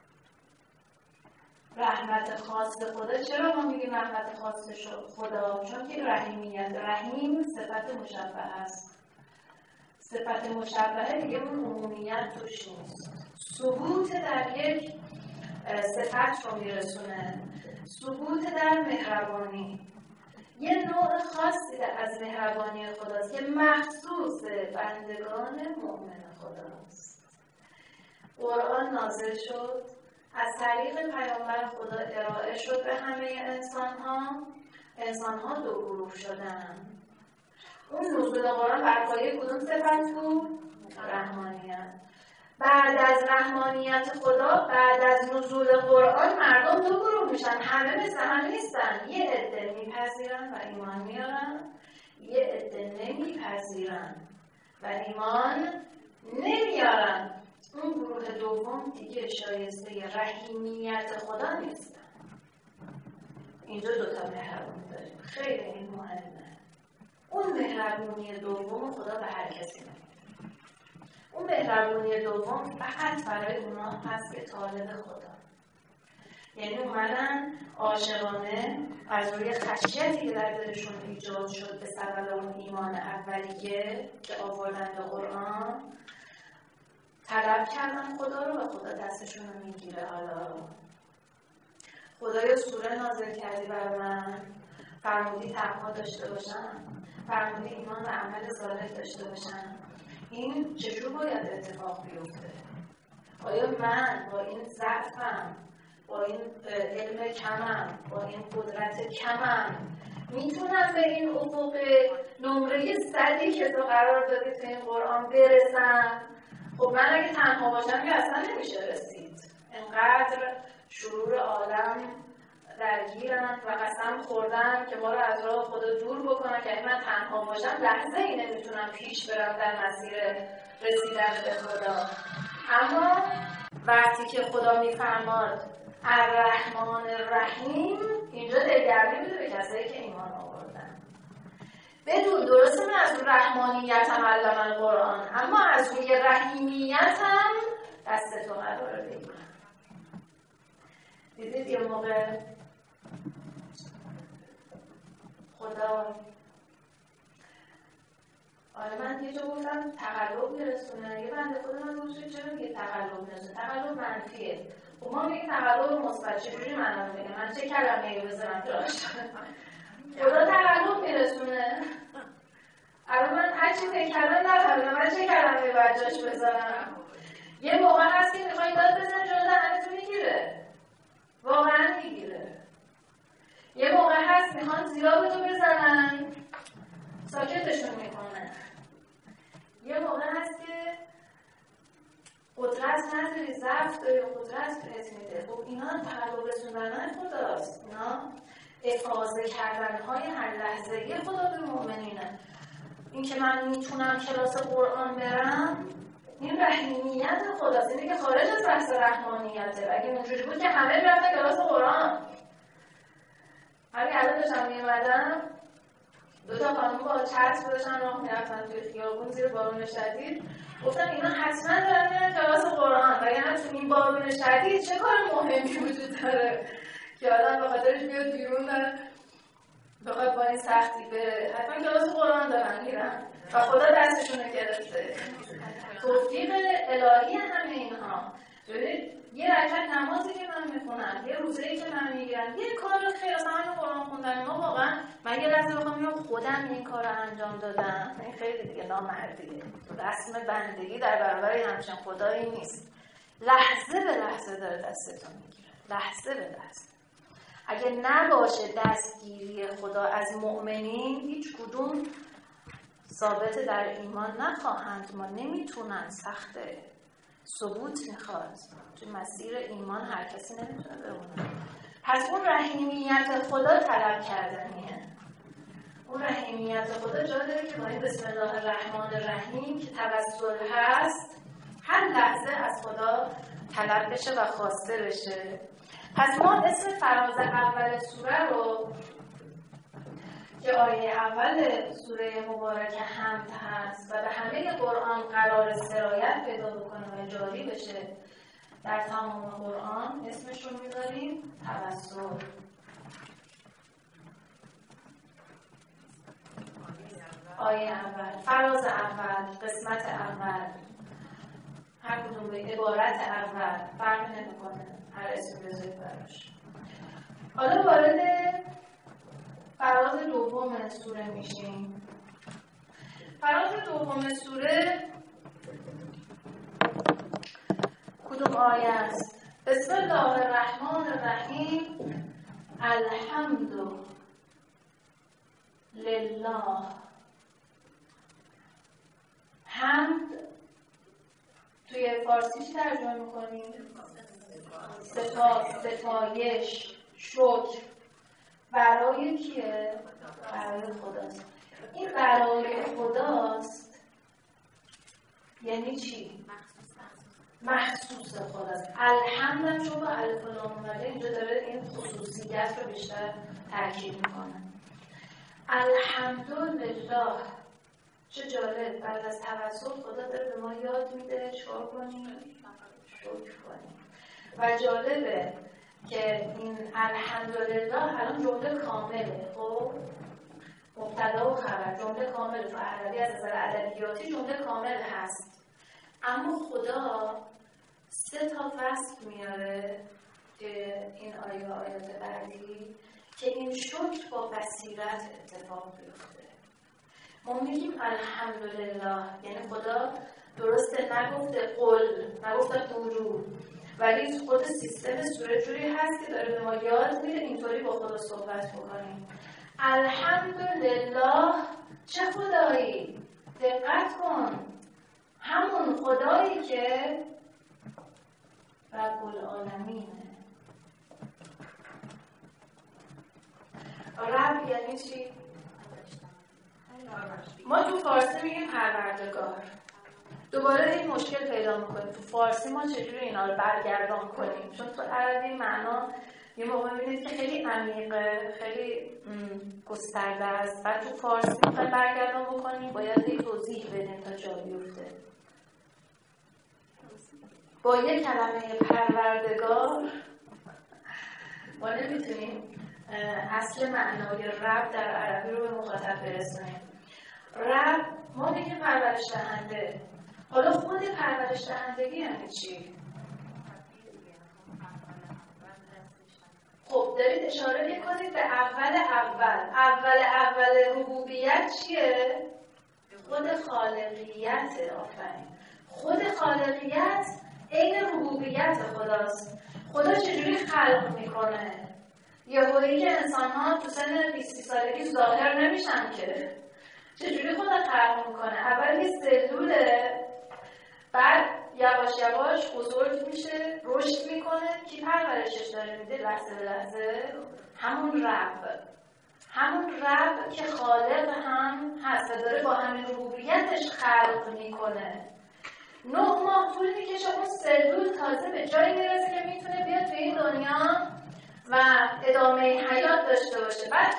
رحمت خاص خدا، چرا ما میگیم رحمت خاص خدا؟ چون که رحیمیت، رحیم صفت مشبهه است. صفت مشبهه دیگه اون عمومیت توش نیست. ثبوت در یک صفت رو میرسونه، ثبوت در مهربانی. یه نوع خاصی از مهربانی خداست که مخصوص بندگان مؤمن خداست. قرآن نازل شد، از طریق پیامبر خدا ارائه شد به همه انسان‌ها دو گروه شدن. اون نزول قرآن بر پایه کدوم صفت بود؟ رحمانیت. بعد از رحمانیت خدا، بعد از نزول قرآن مردم دو گروه میشن. همه مثل هم نیستن. یه عده میپذیرن و ایمان میارن، یه عده نمیپذیرن و ایمان نمیارن. اون گروه دوم دیگه شایسته رحیمیت خدا نیستن. اینجا دوتا مهربونی داریم، خیلی این مهمه. اون مهربونی دوم خدا به هر کسی نمیده. اون مهربونی دوم فقط برای اونا هست که طالب خدا، یعنی اومدن عاشقانه از روی خشیتی که در دلشون ایجاد شد به سبب اون ایمان اولیه که آوردن به قرآن، طلب کردن خدا رو و خدا دستشون رو میگیره. حالا خدایا سوره نازل کردی برای من، فرمودی تقوا داشته باشم، فرمودی ایمان و عمل صالح داشته باشم. این چجور باید اتفاق بیفته؟ آیا من با این ضعفم، با این علم کمم، با این قدرت کمم میتونم به این افق نمره 100 که تو قرار دادی تو این قرآن برسم؟ خب من اگه تنها باشم که اصلا نمیشه رسید. انقدر شرور عالم درگیرن و قسم خوردن که ما رو از راه خدا دور بکنن که اگه من تنها باشم لحظه ای نمیتونم پیش برم در مسیر رسیدن به خدا. اما وقتی که خدا میفرماد الرحمن الرحیم، اینجا دلگرمی بوده به کسایی که ایمان آوردن. بدون درسته من از رحمانیتم علم القرآن، اما از روی رحیمیتم دست تو قرار بگیرم. دیدید یه موقع خدا، آره من یه جا گفتم تقلب میرسونه، یه بنده خدا من گوشه چرا میگه تقلب میرسونه؟ تقلب منفیه. خب ما میگه تقلب مثبت، چجوری من رو میگه؟ من چه کلمه‌ای بزنم جاش؟ خدا تقلب میرسونه. الان من هر چی فکر کردم نفهمیدم من چه کلمه‌ای باید جاش بزنم. یه موقع هست که میخوای داد بزن جلو دهنتو میگیره، واقعا میگیره. یه موقع هست میخوان زیرابتو بزنن، ساکتشون میکنه. یه موقع هست که قدرت نداری، ضعف داری، قدرت بهت میده. خب اینا تقلب رسوندن خداست، اینا افاضه کردنهای هر لحظه خدا به مؤمنینه. این که من میتونم کلاس قرآن برم، این رحیمیت خداست. اینه که خارج از بحث رحمانیته. اگه اونجوری بود که همه میرفتن کلاس قرآن. همین الان داشتم میومدم، دوتا خانم با چتر داشتن راه میرفتن توی خیابون زیر بارون شدید. گفتم اینا حتما دارن میرن کلاس قرآن، وگرنه تو این بارون شدید چه کار مهمی وجود داره که آدم به خاطرش بیاد بیرون بخواد با این سختی بره؟ حتما کلاس قرآن دارن میرن و خدا دستشون رو گرفته. توفیق الهی همه اینها. ببینید یه رکعت نمازی که من میخونم، یه روزه‌ای که من میگیرم، یه کار خیر اصلا همین قرآن خوندن ما واقعا من یه لحظه بخوام خودم این کار رو انجام دادم، این خیلی دیگه نامردیه. رسم بندگی در برابر همچین خدایی نیست. لحظه به لحظه داره دستتون میگیره، لحظه به لحظه. اگه نباشه دستگیری خدا از مؤمنین، هیچ کدوم ثابت در ایمان نخواهند. ما نمیتونن، سخته، ثبوت میخواد. تو مسیر ایمان هر کسی نمیتونه بمونه. پس اون رحیمیت خدا طلب کردنیه. اون رحیمیت خدا جا داره که با این بسم الله الرحمن الرحیم که توسل هست هر لحظه از خدا طلب بشه و خواسته بشه. پس ما اسم فراز اول سوره رو که آیه اول سوره مبارکه حمد هست و به همه قرآن قرار سرایت پیدا بکنه و جاری بشه در تمام قرآن، اسمش رو میذاریم توسل. آیه اول، فراز اول، قسمت اول، هر کدوم به عبارت اول فرق نمیکنه، هر اسم بذارید براش. حالا وارد فراز دوم سوره میشیم. فراز دوم سوره کدوم آیه است؟ بسم الله الرحمن الرحیم. الحمد لله. حمد توی فارسی چی ترجمه میکنیم؟ ستایش، شکر. برای کیه؟ برای خداست. این برای خداست یعنی چی؟ مخصوص خداست. الحمد چون با الف و لام اومده اینجا داره این خصوصیت رو بیشتر تاکید میکنه. الحمدلله. چه جالب، بعد از توسل خدا داره به ما یاد میده چیکار کنیم؟ شکر کنیم. و جالبه که این الحمدلله الان جمله کامله، خب مبتدا و خبر جمله کامله، تو عربی از نظر ادبیاتی جمله کامل هست، اما خدا 3 تا وصف میاره که این آیات بعدی که این شکر با بصیرت اتفاق بیفته. ما میگیم الحمدلله یعنی خدا درسته نگفته قل، نگفته قولو، ولی خود سیستم سوره جوری هست که داره به ما یاد میده اینطوری با خدا صحبت بکنیم. الحمدلله. چه خدایی؟ دقت کن، همون خدایی که رب العالمینه. رب یعنی چی؟ ما تو فارسی میگیم پروردگار. دوباره این مشکل پیدا میکنیم تو فارسی ما چجوری اینا رو برگردان کنیم، چون تو عربی معنا یه موقع میبینید که خیلی عمیقه، خیلی گسترده است، بعد تو فارسی میخوایم برگردان بکنیم باید یه توضیح بدیم تا جا بیفته. با یه کلمه پروردگار ما نمیتونیم اصل معنای رب در عربی رو به مخاطب برسونیم. رب ما میگیم پرورش دهنده. حالا خود پرورش دهندگی یعنی چی؟ خب دارید اشاره میکنید به اول ربوبیت چیه؟ خود خالقیت. آفرین. خود خالقیت عین ربوبیت خداست. خدا چجوری خلق میکنه؟ یهویی که انسان ها تو سن 20 سالگی ظاهر نمیشن که چجوری خدا خلق میکنه؟ اول یه سلوله، بعد یواش یواش بزرگ میشه، رشد میکنه. کی پرورشش داره میده لحظه به لحظه؟ همون رب که خالق هم هست و داره با همین ربوبیتش خلق میکنه. 9 ماه طول میکشه اون سلول تازه به جایی میرسه که میتونه بیاد توی این دنیا و ادامه حیات داشته باشه. بعد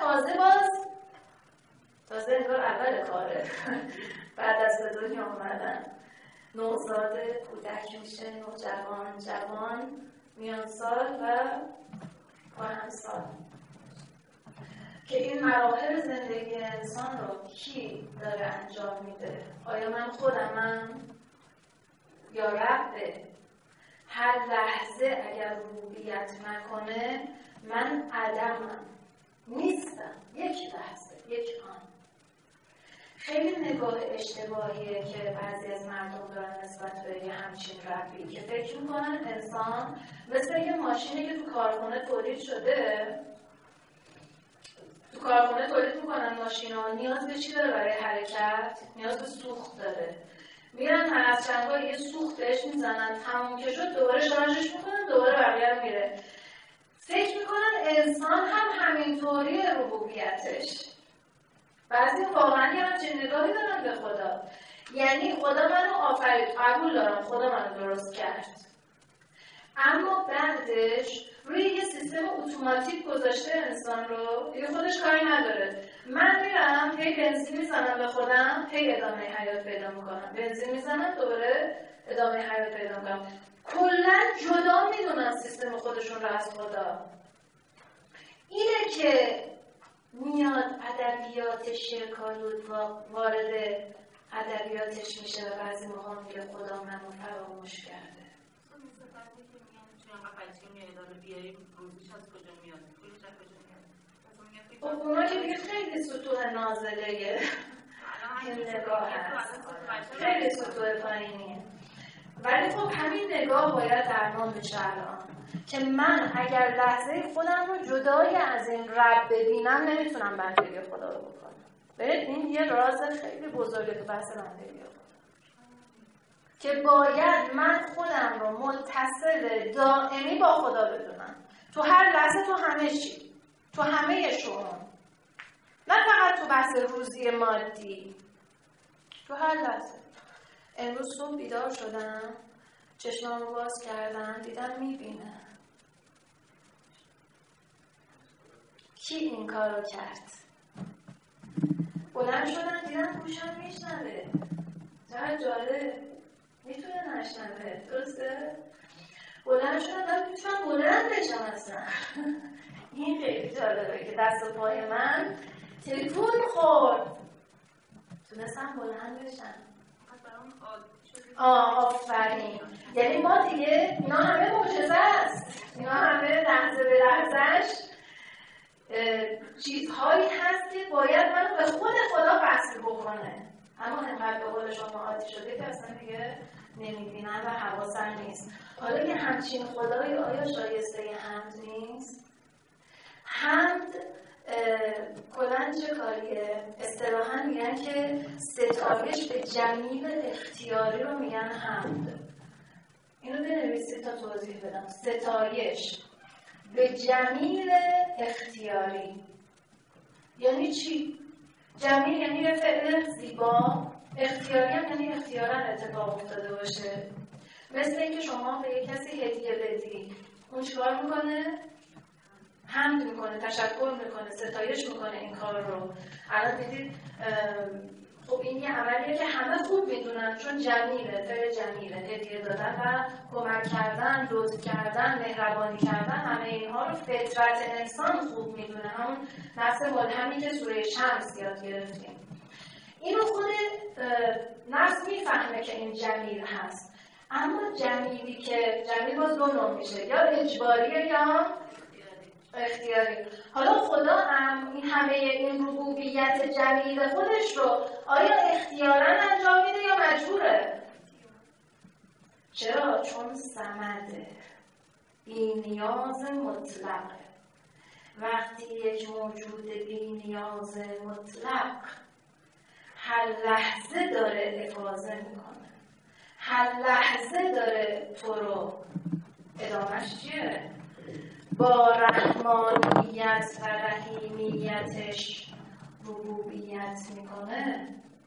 تازه انگار اول کاره بعد از به دنیا اومدن نوزاده کودک میشه، جوان میان سال و کهن سال، که این مراحل زندگی انسان رو کی داره انجام میده؟ آیا من خودمم یا ربه؟ هر لحظه اگر ربوبیت نکنه من عدمم، نیستم. یک لحظه، یک آن. خیلی نگاه اشتباهیه که بعضی از مردم دارن نسبت به یه همچین ربی که فکر میکنن انسان مثل یه ماشینی که تو کارخونه تولید شده، تو کارخونه تولید میکنن ماشینا، نیاز به چی داره برای حرکت؟ نیاز به سوخت داره. میرن هر از چند بار یه سوخت بهش میزنن، تموم که شد دوباره شارژش میکنن، دوباره بقیه رو میره. فکر میکنن انسان هم همینطوری ربوبیتش. بعضی واقعا یه همچین نگاهی دارن به خدا، یعنی خدا منو آفرید، قبول دارم خدا منو درست کرد، اما بعدش روی یه سیستم اتوماتیک گذاشته انسان رو، دیگه خودش کاری نداره. من میرم هی بنزین میزنم به خودم، هی ادامه حیات پیدا میکنم، بنزین میزنم دوباره ادامه حیات پیدا میکنم. کلا جدا میدونن سیستم خودشون رو از خدا. اینه که میاد ادبیات شرک‌آلود وارد ادبیاتش میشه و بعضی موقع میگه خدا منو فراموش کرده. خب اونا که دیگه خیلی سطوح نازله این نگاه هست، خیلی سطوح پایینیه. ولی خب همین نگاه باید درمان بشه الان، که من اگر لحظه خودم رو جدای از این رب ببینم نمیتونم بندگی خدا رو بکنم. ببین این یه راز خیلی بزرگه تو بحث بندگی خدا، که باید من خودم رو متصل دائمی با خدا بدونم، تو هر لحظه، تو همه چی، تو همه شؤون، نه فقط تو بحث روزی مادی، تو هر لحظه. امروز صبح بیدار شدم، چشمام رو باز کردم، دیدم میبینه. کی این کارو کرد؟ بلند شدم دیدم گوشم میشنوه. چقدر جالب، میتونه نشنوه، درسته؟ بلند شدم دیدم میتونم بلند بشم اصلا. این خیلی جالبه که دست و پای من تکون خورد، تونستم بلند بشم. آفرین. یعنی ما دیگه اینا همه معجزه است، اینا همه لحظه به لحظهش چیزهایی هست که باید منو به خود خدا وصل بکنه، اما انقدر به قول شما عادی شده که اصلا دیگه نمیبینن و حواسم نیست. حالا که همچین خدایی آیا شایسته حمد نیست؟ حمد کلاً چه کاریه؟ اصطلاحاً میگن که ستایش به جمیل اختیاری رو میگن حمد. اینو بنویسید تا توضیح بدم. ستایش به جمیل اختیاری یعنی چی؟ جمیل یعنی یه فعل زیبا، اختیاری هم یعنی اختیاراً اتفاق افتاده باشه. مثل اینکه شما به یک کسی هدیه بدی، اون چیکار میکنه؟ حمد میکنه، تشکر میکنه، ستایش میکنه این کار رو. الان دیدید خب این یه عملیه که همه خوب میدونن، چون جمیله، فعل جمیله، هدیه دادن و کمک کردن، لطف کردن، مهربانی کردن، همه اینها رو فطرت انسان خوب میدونه. همون نفس ملهمی که سوره شمس یاد گرفتیم، اینو خود نفس میفهمه که این جمیل هست. اما جمیلی که جمیل باز دو نوع میشه، یا اجباریه یا اختیاری. حالا خدا هم این همه این ربوبیت جمیل خودش رو آیا اختیاراً انجام میده یا مجبوره؟ چرا؟ چون صمده، بی‌نیاز مطلقه. وقتی یک موجود بی‌نیاز مطلق هر لحظه داره افاضه میکنه، هر لحظه داره تو رو، ادامهش چیه؟ با رحمانیت و رحیمیتش ربوبیت میکنه.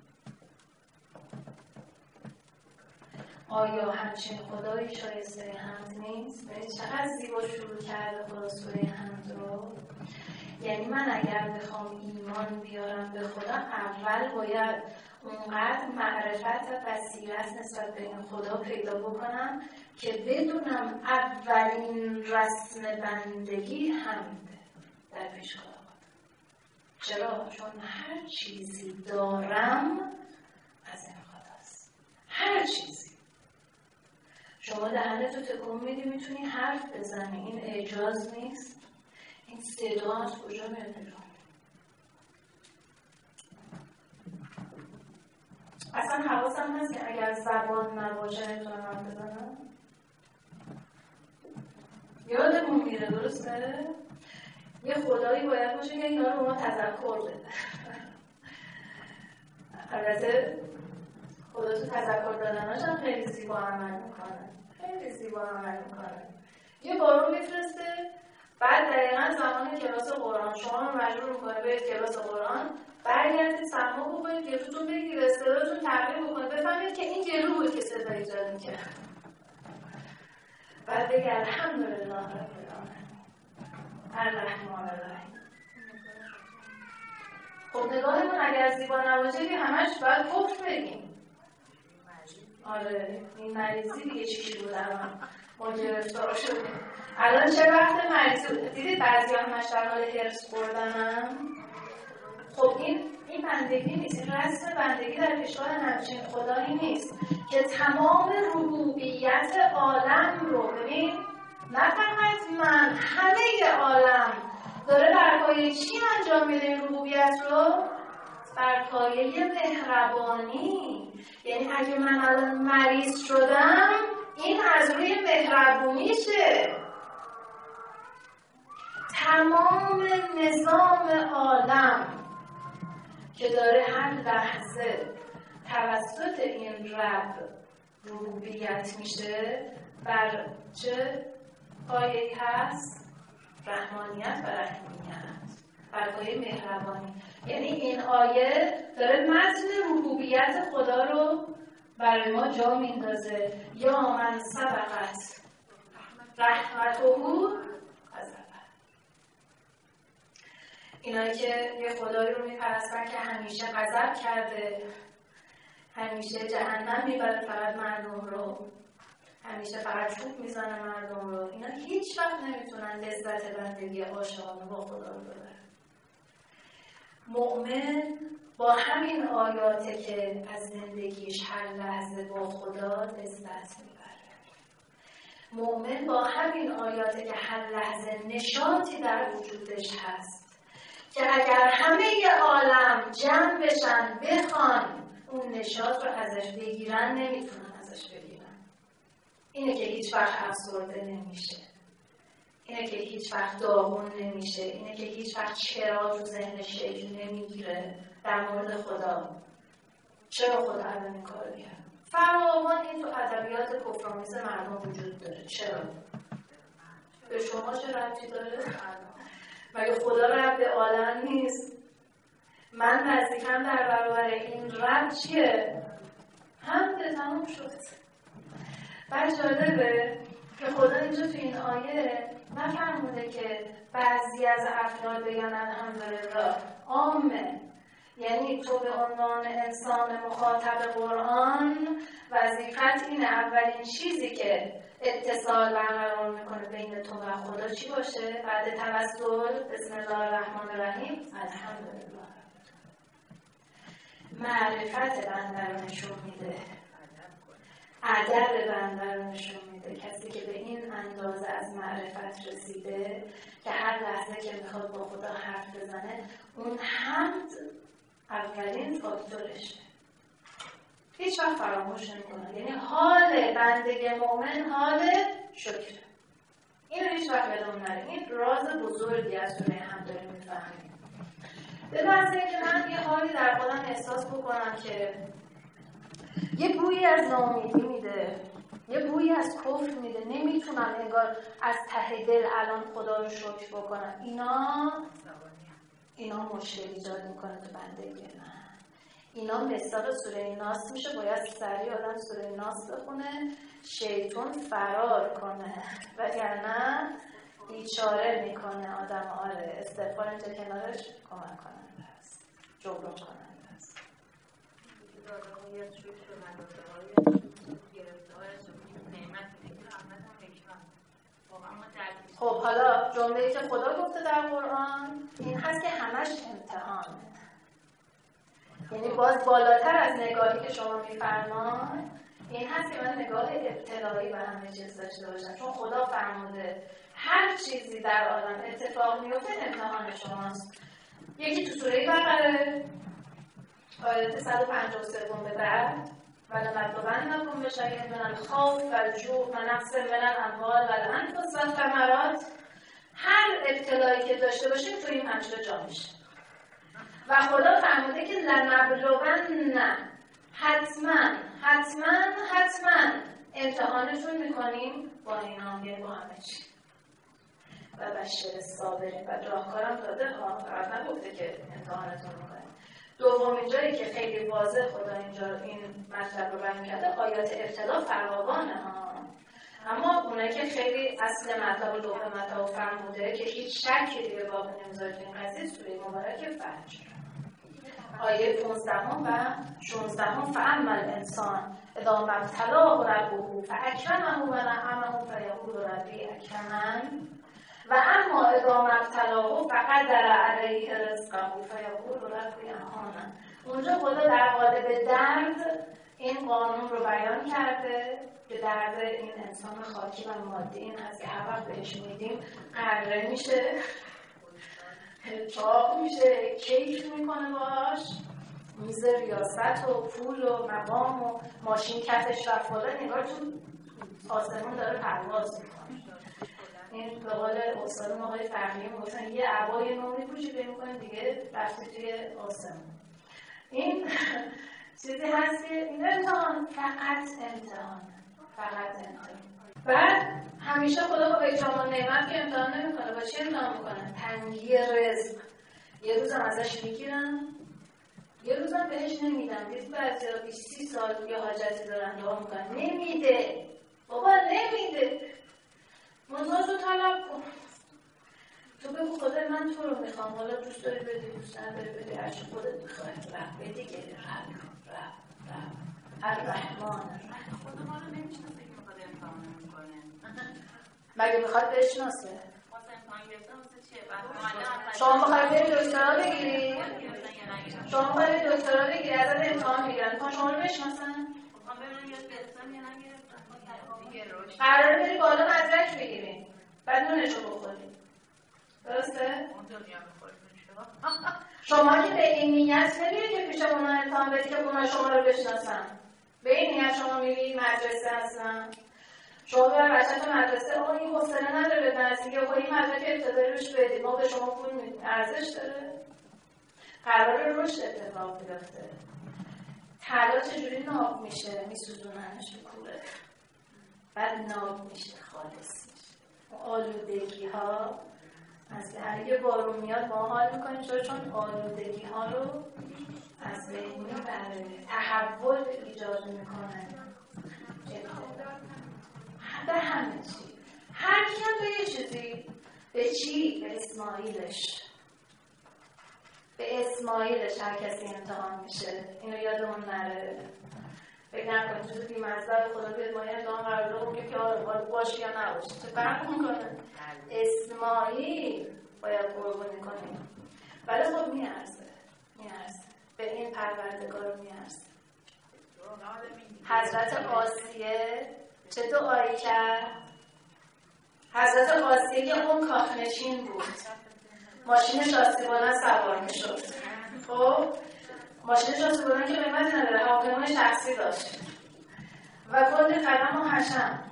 آیا همچین خدایی شایسته حمد نیست؟ ببین چقدر زیبا شروع کرده خدا سوره حمد رو. یعنی من اگر بخوام ایمان بیارم به خدا، اول باید اونقدر معرفت و بصیرت نسبت به این خدا پیدا بکنم که بدونم اولین رسم بندگی حمده در پیشگاه خدا. چرا؟ چون هر چیزی دارم از این خداست، هر چیزی. شما دهنتو تکون میدی میتونی حرف بزنی. این اعجاز نیست؟ این صدا از کجا میاد بیرون؟ اصلا حواسم هست که اگر زبان نباشه نمیتونم حرف بزنم. یادمون میره درسته؟ یه خدایی باید باشه که اینا رو ما تذکر بده. البته خدا تو تذکر دادناش هم خیلی زیبا عمل میکنه. خیلی زیبا عمل میکنه. یه بارون میفرسته، بعد دقیقا زمان کلاس قرآن شما رو مجبور میکنه برید کلاس قرآن، برگردید سما بکنید، گلوتون بگیرید، استعدادتون تغییر بکنید، بفهمید که این گلو بود که صدا ایجاد میکرد. بعد بگه الحمدلله رب العالمین الرحمن الرحیم. خب نگاهمون اگر زیبا نباشه که همش باید کفر بگیم. آره این مریضی دیگه چی بود الان ما گرفتار شدیم. الان چه وقت مریضی دیدید بعضی هم همش در حال هرس خوردنم. خب این بندگی نیست، این رسم بندگی در کشور همچین خدایی نیست که تمام ربوبیت عالم رو ببین، نه فقط من، همه عالم داره بر پایه چی انجام میده این ربوبیت رو؟ بر پایه مهربانی. یعنی اگه من الان مریض شدم این از روی مهربونیشه. تمام نظام عالم که داره هر لحظه توسط این رب ربوبیت میشه بر چه پایه‌ای هست؟ رحمانیت و رحیمیت، بر پایه مهربانی. یعنی این آیه داره متن ربوبیت خدا رو برای ما جا میندازه. یا من سبقت رحمته اینایی که یه خدایی رو میپرستن که همیشه غضب کرده، همیشه جهنم میبره فقط مردم رو، همیشه فقط چوب میزنه مردم رو، اینا هیچ وقت نمیتونن لذت بندگی عاشقانه با خدا رو ببرن. مؤمن با همین آیاته که از زندگیش هر لحظه با خدا لذت میبره. مؤمن با همین آیاته که هر لحظه نشاطی در وجودش هست که اگر همه عالم جمع بشن بخوان اون نشاط رو ازش بگیرن نمیتونن ازش بگیرن. اینه که هیچ وقت افسرده نمیشه، اینه که هیچ وقت داغون نمیشه، اینه که هیچ وقت چرا تو ذهنش شکل نمیگیره در مورد خدا. چرا خدا الان این کار کرد؟ فراوان این تو ادبیات کفرآمیز مردم وجود داره. چرا؟ به شما چه ربطی داره؟ مگه خدا رب عالم نیست؟ من نزدیکم در برابر این رب چیه؟ هم تمام شد. بعد جالبه که خدا اینجا تو این آیه نفرموده که بعضی از افراد بگن الحمدلله، عامه. یعنی تو به عنوان انسان مخاطب قرآن وظیفت اینه اولین چیزی که اتصال برقرار میکنه بین تو و خدا چی باشه؟ بعد توسل بسم الله الرحمن الرحیم الحمدلله. معرفت بنده رو نشون میده، ادب بنده رو نشون میده. کسی که به این اندازه از معرفت رسیده که هر لحظه که میخواد با خدا حرف بزنه اون حمد اولین فاکتورشه، هیچ وقت فراموش نمی‌کنه. یعنی حال بنده مؤمن حال شکر. این رو هیچ وقت یادمون نره. این راز بزرگی از سوره حمد داریم می‌فهمیم. به واسه اینکه من یه حالی در خودم احساس بکنم که یه بویی از ناامیدی میده، یه بویی از کفر میده، نمیتونم انگار از ته دل الان خدا رو شکر بکنم. اینا مشکل ایجاد میکنه تو بندگی من. اینا مصداق سوره ناس میشه، باید سریع آدم سوره ناس بخونه شیطان فرار کنه، وگرنه بیچاره میکنه آدم. آره استغفار اینجا کنارش کمک کننده هست، جبران کننده هست. خب حالا جمله‌ای که خدا گفته در قرآن این هست که همش امتحانه. یعنی باز بالاتر از نگاهی که شما میفرمایید این هست که من نگاه ابتدایی به همه چیز داشته باشم، چون خدا فرموده هر چیزی در عالم اتفاق میفته امتحان شماست. یکی تو سوره بقره آیات 153 به بعد ولنبلونکم بشیء من الخوف والجوع ونقص من الاموال والانفس والثمرات. هر ابتلایی که داشته باشیم تو این 5 جا میشه و خدا فرموده که لنبلون، حتما امتحانتون میکنیم با اینا، با همه چی. و بشر صابرین و راهکارم داده ها، فقط نگفته که امتحانتون میکنیم. دومین جایی که خیلی واضح خدا اینجا این مطلب رو بیان کرده آیات ابتلا فراوانه ها، اما اونه که خیلی اصل مطلب و لوح مطلب فرموده که هیچ شکی دیگه باقی نمیذاره این قضیه سوره مبارک فجر آیه 15 و 16 فاما الانسان اذا ما ابتلاه ربه فاکرمه و نعمه فیقول ربی اکرمن و اما اذا ما ابتلاه فقدر علیه رزقه فیقول ربی اهانن. اونجا خدا در قالب درد این قانون رو بیان کرده که درد این انسان خاکی و مادی این هست که هر وقت بهش میدیم قره میشه، چاق میشه، کیف میکنه باش، میز ریاست و پول و مقام و ماشین کفش رفت بالا، نگاه تو آسمون داره پرواز میکنه. این به قول استاد آقای فقیه میگفتن یه عبای نو میپوشی میکنه دیگه رفتی توی آسمون. این چیزی هست که این امتحان فقط امتحان. بعد همیشه خدا با اکرام نعمت که امتحان نمیکنه، با چی امتحان میکنه؟ تنگی رزق. یه روزم ازش میگیرن، یه روزم بهش نمیدن. دید بعضیا 20 سال یه حاجتی دارن دعا میکنن نمیده، بابا نمیده، منتاز رو طلب کن، تو بگو خدا من تو رو میخوام، حالا دوست داری بدی دوست نداری بدی، هرچی خودت میخوای رب بدی که رب الرحمن. خدا ما رو نمیشناسه که میخواد امتحان میکنه. مگه میخواد بشناسه؟ واسه امتحان گرفتن واسه چیه؟ شما میخواید برید دکترا بگیری؟ شما میخواید دکترا بگیری ازت امتحان میگیرن، میخوان شما رو بشناسن؟ میخوام ببینم یا گرفتم یا نگرفتم. دیگه روش قراره بری بالا مدرک بگیری بعد نونشو بخوری، درسته؟ اون دنیا میخورید شما که به این نیت نمیری که پیش اونا امتحان بدی که اونا شما رو بشناسن. به این نیت شما میری مدرسه اصلا. شما به بچه‌تون مدرسه این حوصله نداره به درس میگه این مدرک ابتدایی روش بدید، ما به شما پول میدیم، ارزش داره؟ قرار رشد اتفاق بیفته. طلا چجوری ناب میشه؟ میسوزوننش به کوره، بعد ناب میشه، خالص میشه. آلودگی ها از اگه بارون میاد ما حال میکنیم چون آلودگی ها رو از بین میبره، تحول ایجاد میکنه به همه چی. هر کی هم به یه چیزی، به چی؟ به اسماعیلش هر کسی امتحان میشه. اینو یادمون نره، فکر نکنید چیز بی‌مزه خدا بیاد ما یه امتحان قرار بگیم که آره باشه یا نباشه، چه فرق میکنه؟ اسماعیل باید قربانی کنیم، ولی خب میارزه به این پروردگار میارزه. حضرت آسیه چه دعایی کرد؟ حضرت آسیه که اون کاخنشین بود، ماشینش آسیبانه سوار میشد. خب ماشینش آسیبانه که قیمت نداره، هواپیمای شخصی داشت و کلی قدم و حشم.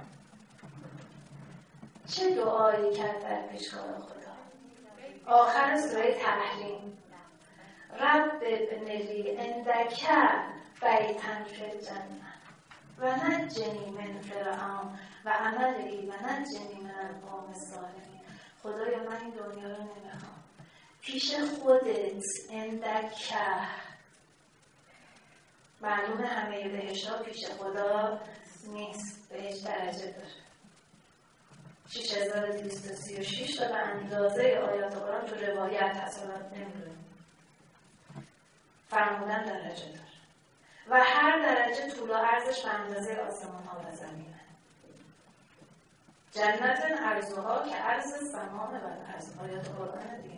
چه دعایی کرد در پیشگاه خدا؟ آخر سوره تحریم رب ابن لی عندک بیتا فی الجنه و نجنی من فرعون و عمله و نجنی من القوم الظالمین. خدایا من این دنیا رو نمیخوام، پیش خودت عندک. معلومه همه بهشت‌ها پیش خدا نیست، بهش درجه داره. 6236 تا به اندازه آیات قرآن تو روایت هست، نمیدونیم فرمودن درجه داره و هر درجه طول و عرضش به اندازه آسمان ها و زمینه. جنت عرضها که عرض سمان و عرض آیات قرآن دیگه.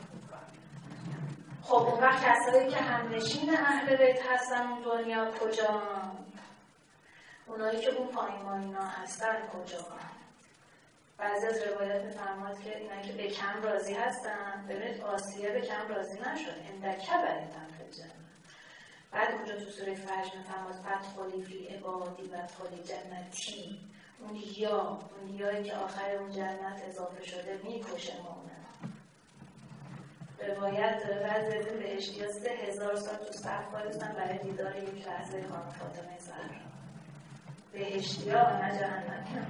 خب اون وقت کسایی که همنشین اهل بیت هستن اون دنیا کجا؟ اونایی که اون پایین ماینا هستن کجا؟ بعضی از روایات می‌فرماد که اینا که به کم راضی هستن. ببینید آسیه به کم راضی نشد، اندکه بریدن فی جنت. بعد اونجا تو سوره فجر می‌فرماد فدخلی فی عبادی وادخلی جنتی. اون یایی که آخر اون جنت اضافه شده میکشه مؤمن. روایت داره بعضی از این بهشتی‌ها 3000 سال تو صف وایسن برای دیدار یک لحظه خانم فاطمه زهرا. بهشتی‌ها نه جهنمی‌ها.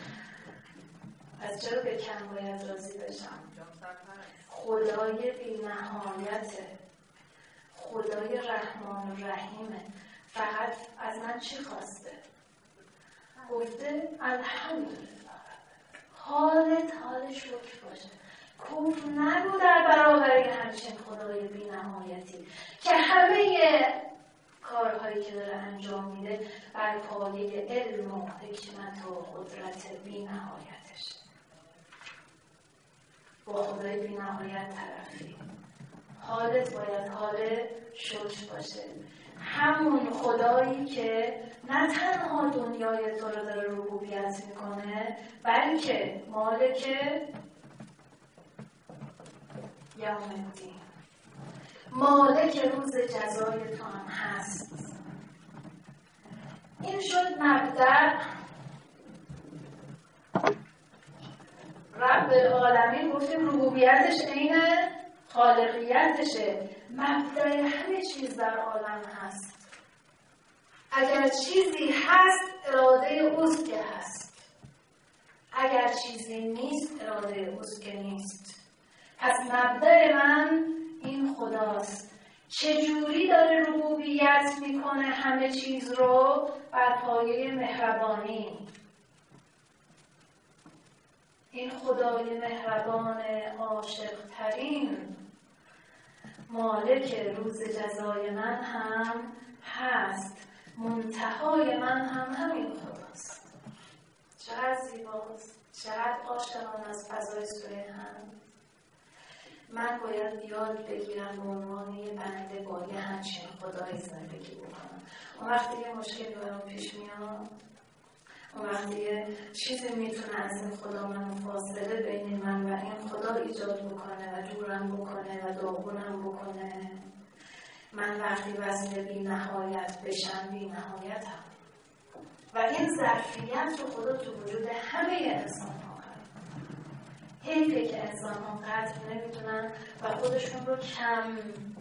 از چرا به کم باید راضی بشم؟ خدای بی‌نهایته، خدای رحمان و رحیمه. فقط از من چی خواسته؟ گفته الحمدلله، حالت حال شکر باشه، کفر نگو در برابر همچین خدای بی‌نهایتی که همه کارهایی که داره انجام میده بر پایه علم و حکمت و قدرت بی‌نهایتش. با خدای بی‌نهایت طرفی، حالت باید حال شکر باشه. همون خدایی که نه تنها دنیای تو رو داره ربوبیت میکنه، بلکه مالک یوم الدین، مالک روز جزای تو هم هست. این شد مبدأ. رب العالمین گفتیم ربوبیتش اینه، خالقیتشه، مبدأ همه چیز در عالم هست. اگر چیزی هست اراده اوست که هست، اگر چیزی نیست اراده اوست که نیست. پس مبدأ من این خداست. چجوری داره ربوبیت میکنه همه چیز رو؟ بر پایه مهربانی. این خدای مهربان عاشق ترین مالک روز جزای من هم هست، منتهای من هم همین خداست. چقدر زیباست، چقدر عاشقانه از فضای سوره هم. من باید یاد بگیرم به عنوان یه بنده با یه همچین خدایی زندگی بکنم. اون وقتی یه مشکلی برام پیش میاد، اون وقتی یه چیزی میتونه از این خدا منو فاصله بین من و این خدا ایجاد بکنه و دورم بکنه و داغونم بکنه، من وقتی وصل بی نهایت بشم بی نهایتم. و این ظرفیت رو خدا تو وجود همه انسان ها قرار. حیفه که انسان ها قدر نمیدونن و خودشون رو کم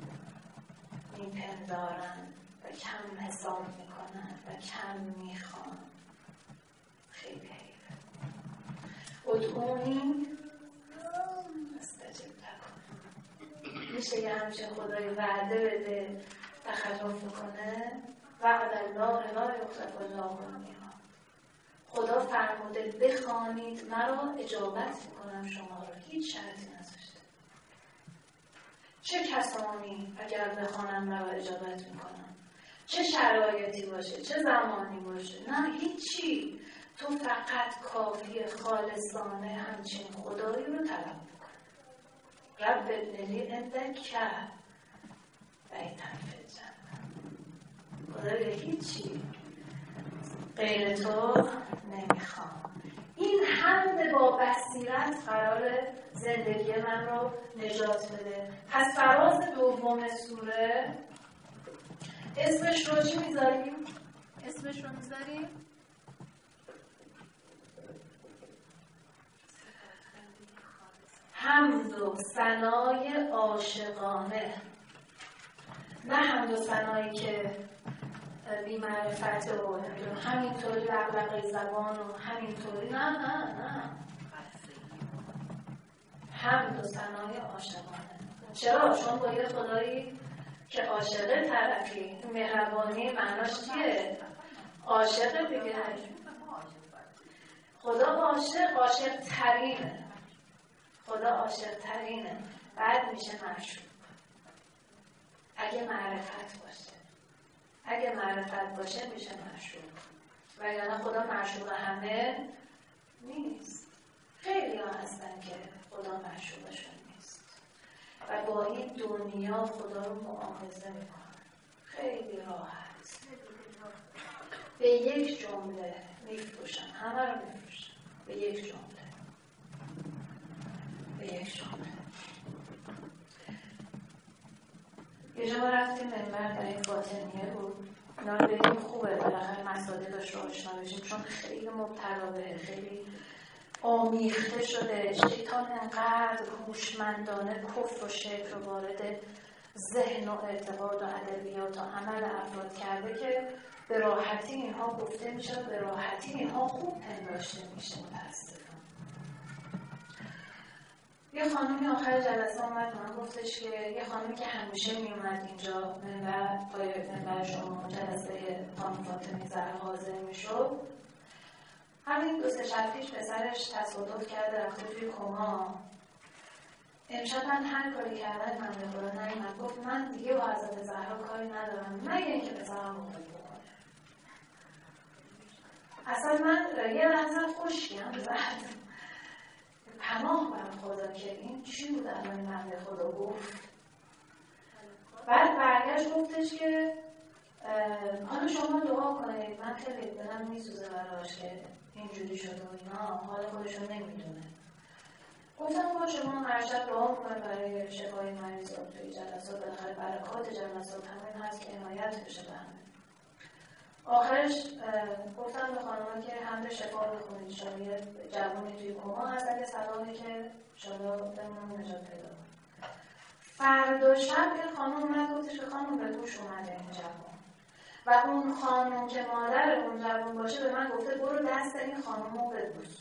میپندارن و کم حساب میکنن و کم میخوان. خیلی حیفه. ادعونی استجب لکم. میشه یه همچین خدای وعده بده تخلف کنه؟ وعد الله لا یخلف الله المیعاد. خدا فرموده بخوانید مرا اجابت میکنم شما رو، هیچ شرطی نذاشته. چه کسانی اگر بخوانم مرا اجابت میکنم؟ چه شرایطی باشه، چه زمانی باشه، نه هیچی. تو فقط کافی خالصانه همچین خدایی رو طلب بکن. رب ابنلی عندک بیتن فی الجنة. خدای هیچی غیر تو نمیخوام. این حمد با بصیرت قرار زندگی من رو نجات بده. پس فراز دوم سوره اسمش رو چی میذاریم؟ اسمش رو میذاریم حمد و ثنای عاشقانه. نه حمد و ثنایی که بی معرفت و همینطوری لغلقه زبان و همینطوری، نه نه نه، حمد و ثنای عاشقانه. چرا؟ چون با یه خدایی که عاشقه طرفی. مهربانی معناش چیه؟ عاشق دیگه. خدا عاشق ترینه. خدا عاشق ترینه. بعد میشه معشوق اگه معرفت باشه. اگه معرفت باشه میشه معشوق، وگرنه خدا معشوق همه نیست. خیلی ها هستن که خدا معشوقشون نیست و با این دنیا خدا رو مؤاخذه میکنن. خیلی راحت. به یک جمله میفروشن، همه رو میفروشن به یک جمله. یه جا ما رفتیم منبر در این فاطمیه بود، اینا رو بدیم خوبه بالاخره مصادیقش رو آشنا بشیم، چون خیلی مبتلا به، خیلی آمیخته شده. شیطان انقدر هوشمندانه کفر و شرک رو وارد ذهن و اعتقاد و ادبیات و عمل افراد کرده که به راحتی اینها گفته میشه، به راحتی اینها خوب پنداشته میشه. متاسفم. یه خانومی آخر جلسه اومد من گفتش که یه خانومی که همیشه میومد اینجا منبر پای منبر شما جلسه خانم فاطمی زهرا حاضر میشد، همین 2-3 شب پیش پسرش تصادف کرده رفته توی کما. امشب من هر کاری کردن من به خدا نیومد، گفت من دیگه با حضرت زهرا کاری ندارم مگه اینکه پسرم رو خود بکنه. اصلا من یه لحظه خشکیم زد، پناه بر خدا که این چی بود الان من به خدا گفت. بعد برگشت گفتش که حالا شما دعا کنید، من خیلی دلم میسوزه براش که اینجوری شده و اینا، حال خودشون نمیدونه. گفتم باشه ما هر شب دعا میکنیم برای شفای مریضات توی جلسات، بالاخره برکات جلسات همین هست که عنایت بشه به همه. آخرش گفتم به خانم‌ها که حمد شفا بخونید، انشاءالله یه جوانی توی کما هست، اگه سلامه که انشاءالله بمونم نجات پیدا کنه. فردا شب یه خانم اومد گفتش که خانم به گوش اومده این جوان و اون خانم که مادر اون جوان باشه به من گفته برو دست این خانم رو ببوس.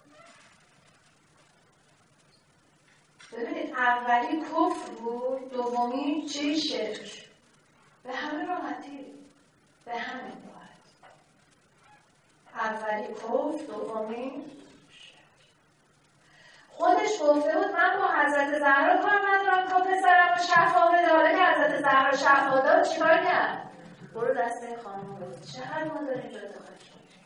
ببینید اولی کفر بود، دومی چه شرک. به همه راحتی، به همه راحت. اولی کفر، دومی خودش گفته بود من با حضرت زهرا کار ندارم، تا پسرم رو شفا بداره که حضرت زهرا شفا داد چیکار کرد؟ برو دست این خانم بود. چقدر ما داریم اینجا دخالت می‌کنیم،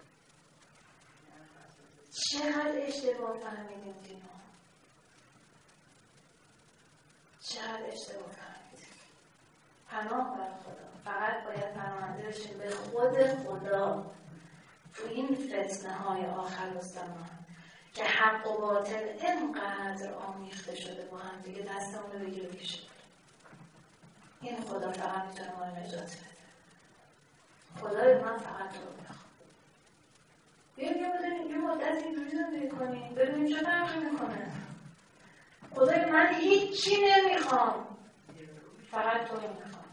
چقدر اشتباه فهمیدیم دینو، چقدر اشتباه فهمیدیم. پناه بر خدا، فقط باید پناهنده بشیم به خود خدا تو این فتنه های آخر الزمان که حق و باطل اینقدر آمیخته شده با هم دیگه، دستمون رو بگیر بکشه. این خدا فقط میتونه ما رو نجات بده. خدای من فقط تو رو میخوام. بیایم یه مدت اینجوری زندگی کنیم ببینیم چه فرقی میکنه. خدای من هیچی نمیخوام، فقط تو رو میخوام.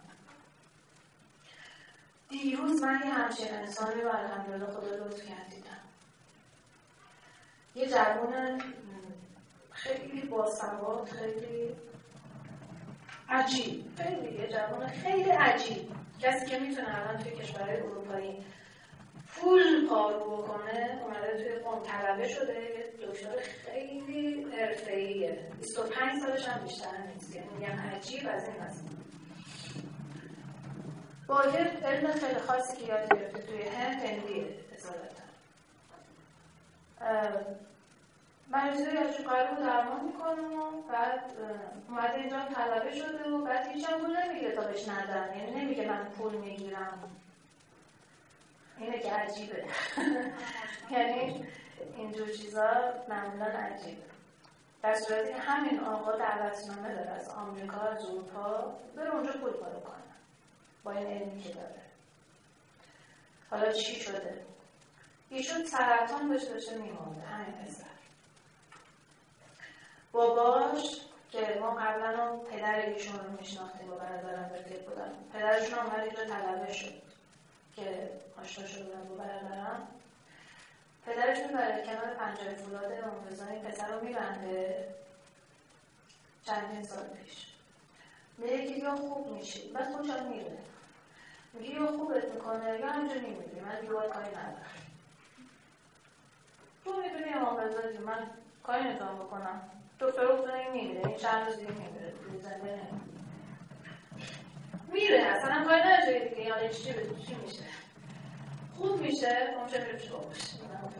دیروز من یه همچین انسانی رو الحمدلله خدا لطف کرد دیدم. یه جوان خیلی باسواد، خیلی عجیب، خیلی یه جوان خیلی عجیب، کسی که میتونه الان توی کشورهای اروپایی پول پارو بکنه. اومده توی قم طلبه شده، یه دکتر خیلی حرفه‌ایه، 25 سالش هم بیشتر نیست، یعنی میگم عجیب از این هست. با یه علم خیلی خاصی که یاد گرفته توی هندیه اصالتا مریضی عجیب غریب رو درمان میکنه و بعد اومده اینجا طلبه شده و بعد هیچ هم پول نمیگیره تا بهش ندن، یعنی نمیگه من پول میگیرم. اینه که عجیبه. یعنی اینجور چیزا معمولا عجیبه. در صورتی که همین آقا دعوتنامه داره از آمریکا، از اروپا، بره اونجا پول پارو کنه با این علمی که داره. حالا چی شده؟ ایشون سرطان داشته میمونده، همین پسر. باباش که ما قبلا پدر ایشون رو میشناختیم و برادرم رفیق بودن، پدرشون آمد اینجا طلبه شد که آشنا شدن با برادرم. پدرش میبره کنار پنجره فولاد امروزان این پسر رو میبنده چندین سال پیش. میگه که یا خوب میشی، بعد خودشان میره. میگه یا خوبت میکنه یا همجا میمیری، من دیگه باید کاری ندارم. تو میدونی امام رضا جون من کاری نتونم بکنم. دکتر گفتن این میمیره، این چند روز دیگه میمیره، زنده نمیره. میره، اصلا کاری نداره دیگه، یعنی چی میشه؟ خوب میشه، اونجا میره پیش باباش.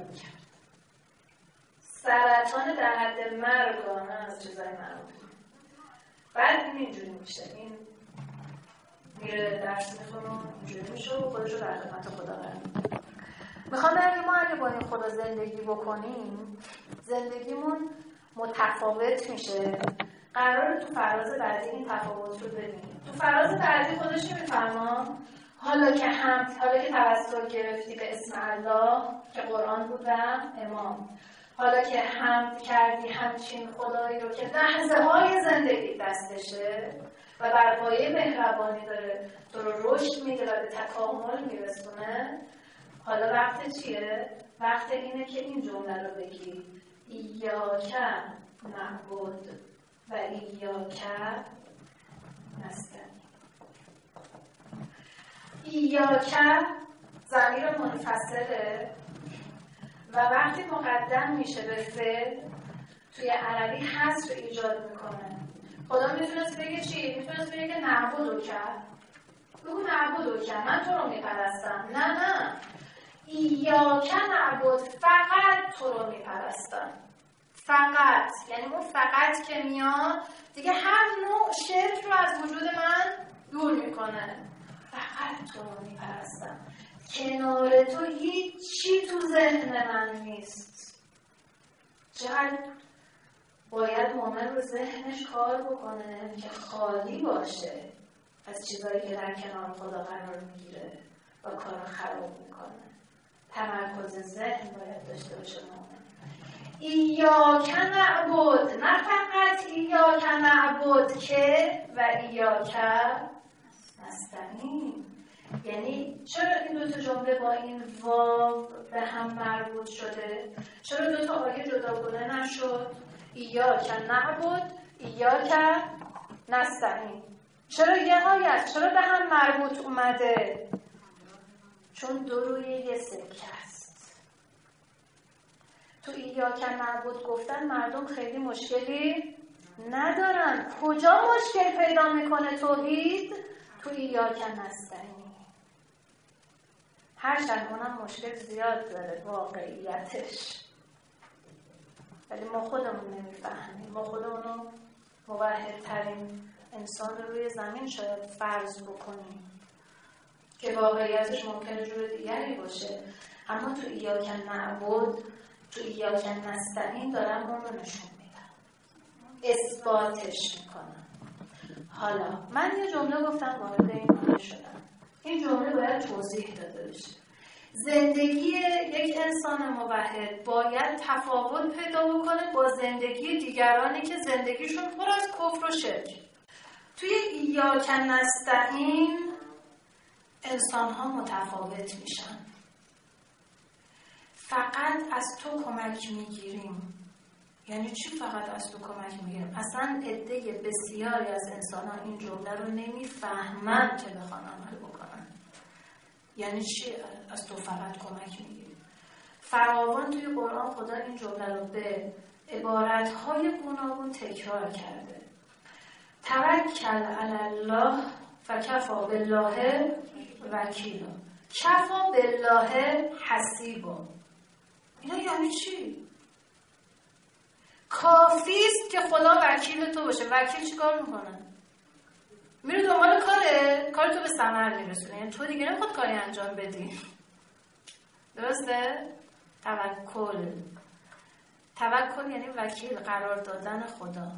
سرطان در حد مرگ، نه از چیزای معروف. بعد این اینجوری میشه، این میره درس میخونه اینجوری میشه و خودش رو در خدمت خدا قرار میده. میخوام بگم ما اگه با این خدا زندگی بکنیم زندگیمون متفاوت میشه. قراره تو فراز بعدی این تفاوت رو ببینیم. تو فراز بعدی خودش میفرما حالا که توسل گرفتی به اسم الله که قرآن بود و امام، حالا که حمد کردی همچین خدایی رو که لحظه های زندگی دستشه و بر پایه مهربانی داره تو رو رشد میده و به تکامل میرسونه، حالا وقت چیه؟ وقت اینه که این جمله رو بگی ایاک نعبد و ایاک نستعین. ایاک ضمیر منفصله و وقتی مقدم میشه به فعل توی عربی حصر ایجاد میکنه. خدا میتونست بگه چی؟ میتونست بگه که نعبدو کرد، بگو نعبدو کرد، من تو رو میپرستم. نه ایاک نعبد، فقط تو رو میپرستم. فقط، یعنی اون فقط که میاد دیگه هر نوع شرک رو از وجود من دور میکنه. فقط تو رو میپرستم، کنار تو هیچی تو ذهن من نیست. چقدر باید مؤمن رو ذهنش کار بکنه که خالی باشه از چیزایی که در کنار خدا قرار میگیره و کار خراب میکنه. تمرکز ذهن باید داشته باشه مؤمن. ایاک نعبد، نه فقط ایاک نعبد که و ایاک نستعین. یعنی چرا این دو تا جمله با این واو به هم مربوط شده؟ چرا دو تا آیه جداگانه نشد؟ ایاک نعبد، ایاک نستعین. چرا یه آیه؟ چرا به هم مربوط اومده؟ چون دو روی یه سکه است. تو ایاک نعبد گفتن مردم خیلی مشکلی ندارن. کجا مشکل پیدا میکنه توحید؟ تو ایاک نستعین. هرچند اونم مشکل زیاد داره واقعیتش، ولی ما خودمون نمیفهمیم. ما خودمونو موحدترین انسان روی زمین شاید فرض بکنیم که واقعیتش ممکنه جور دیگری باشه، اما تو ایاک نعبد، تو ایاک نستعین دارم اون رو نشون میدم، اثباتش میکنم. حالا من یه جمله گفتم وارد این حال شدم. این جمله باید توضیح داده بشه. زندگی یک انسان موحد باید تفاوت پیدا بکنه با زندگی دیگرانی که زندگیشون پر از کفر و شرک. توی ایاک نستعین انسان‌ها متفاوت میشن. فقط از تو کمک میگیریم. یعنی چی فقط از تو کمک میگیریم؟ اصلا عده بسیاری از انسان‌ها این جمله رو نمیفهمن که بخوان عمل بکنن. یعنی چی از تو فقط کمک میگیریم؟ فراوان توی قرآن خدا این جمله رو به عبارت‌های گوناگون تکرار کرده. توکل علی الله فکفی بالله وکیلا، کفا بالله حسیبا. اینا یعنی چی؟ کافی است که خدا وکیل تو باشه. وکیل چیکار میکنه؟ میره دنبال کار تو به ثمر میرسونه. یعنی تو دیگه نمیخواد کاری انجام بدی. درسته؟ توکل یعنی وکیل، قرار دادن خدا.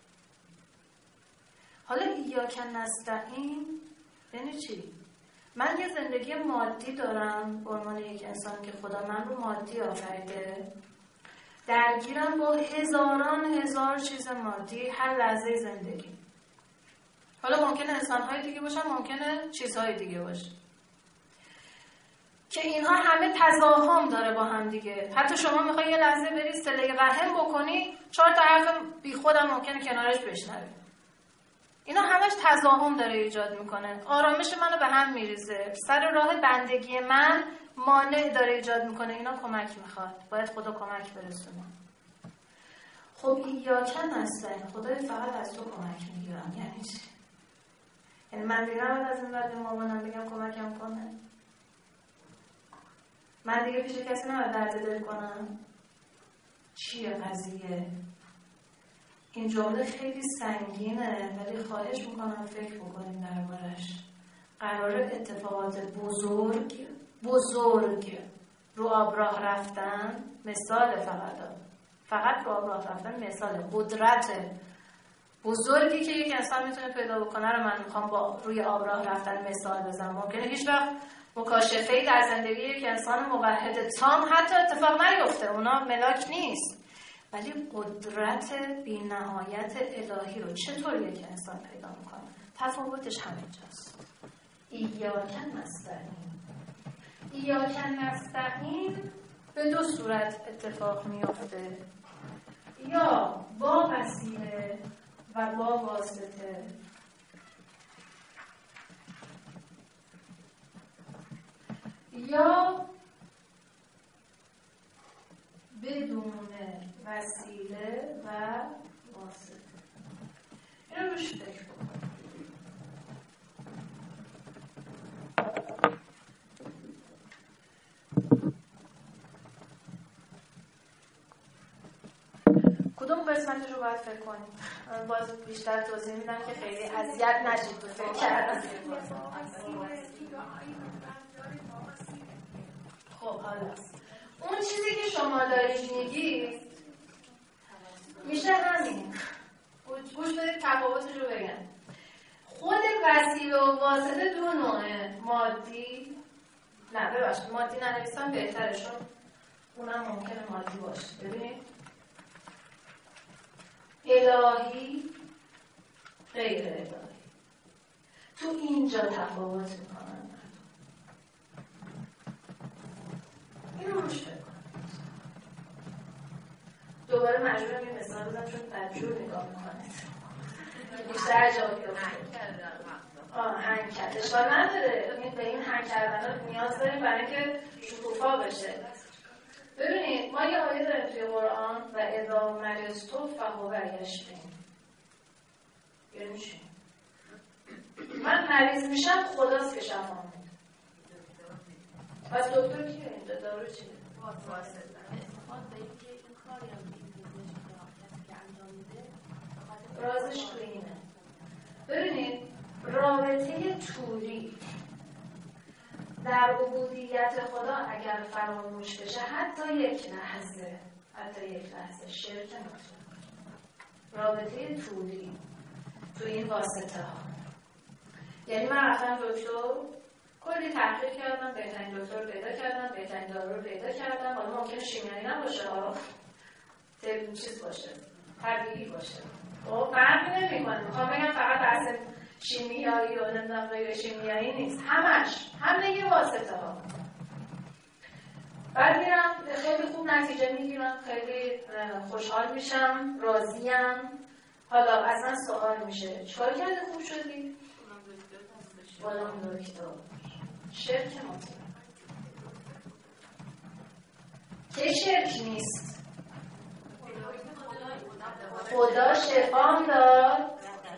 حالا ایاک نستعین یعنی چی؟ من یه زندگی مادی دارم به عنوان یک انسان که خدا من رو مادی آفریده، درگیرم با هزار چیز مادی هر لحظه زندگی. حالا ممکنه انسان‌های دیگه باشن، ممکنه چیزهای دیگه باشه که اینها همه تزاحم داره با هم دیگه. حتی شما میخوای یه لحظه بری صله رحم بکنی، 4 تا حرف بی خودم ممکنه کنارش بشنوی. اینا همش تزاحم داره ایجاد میکنه. آرامش منو به هم میریزه. سر راه بندگی من مانع داره ایجاد میکنه. اینا کمک میخواد. باید خدا کمک برسونه. خب ایاک نستعین، خدای فقط از تو کمک میگیرم. یعنی چی؟ یعنی من دیگه از این بعد به مامانم بگم کمکم کنه؟ من دیگه پیش کسی نباید درد دل کنم؟ چیه قضیه؟ این جمله خیلی سنگینه، ولی خواهش میکنم فکر بکنیم دربارش. قرار اتفاقات بزرگ رو آب راه رفتن، مثال فقط رو آب راه رفتن مثال قدرت بزرگی که یک انسان میتونه پیدا بکنه رو من میخوام با روی آب راه رفتن مثال بزنم. ممکنه هیچ وقت مکاشفه‌ای در زندگی یک انسان موحد تام حتی اتفاق نیفته، اونا ملاک نیست، ولی قدرت بی‌نهایت الهی رو چطور یک انسان پیدا میکنه؟ تفاوتش همینجاست. ایاک نستعین به دو صورت اتفاق میفته، یا با وسیله و با واسطه. یا بدون وسیله و واسطه. اینو روش فکر بکنید. کدوم قسمتش رو باید فکر کنیم؟ باز بیشتر توضیح میدم که خیلی اذیت نشید به فکر کردن. خب حالا اون چیزی که شما دارید میگید میشه همین. گوش بدید تفاوتش رو بگم. خود وسیله و واسطه دو نوعه، مادی، نه ببخشید مادی ننویسم بهتره چون اونم ممکنه مادی باشه. ببینید الهی، غیر الهی، تو اینجا تفاوت میکنن. اینو روش فکر کنید. دوباره مجبورم این مثال بزنم چون بدجور نگاه میکنید. بیشتر جا بیافتید. هنگ کرد. اشکال نداره. به این هنگ کردن نیاز داریم برای که شکوفا بشه. ببینید ما یه آیه داریم توی قرآن و اذا مرضت فهو یشفین. یعنی چی؟ من مریض میشم خداست که شفا میده. پس دکتر کیه؟ اینجا دارو چیه؟ واسطه. رازش تو اینه. ببینید رابطه طوری در عبودیت خدا اگر فراموش بشه حتی یک لحظه شرک مطلق. رابطه طوری تو این واسطه ها، یعنی من رفتم دکتر، کلی تحقیق کردم، بهترین دکتر رو پیدا کردم، بهترین دارو رو پیدا کردم. حالا ممکنه شیمیایی نباشه، چیز باشه، طبیعی باشه. خب فرقی نمی‌کنه. میخوام بگم فقط بحث شیمیایی و نمیدونم غیر شیمیایی نیست، همه یه واسطه ها. بعد میرم خیلی خوب نتیجه میگیرم، خیلی خوشحال میشم، راضیم. حالا از من سوال میشه چیکار کردی خوب شدی؟ فلان دکتر. شرک مطلق که شرک نیست. خدا شفام داد،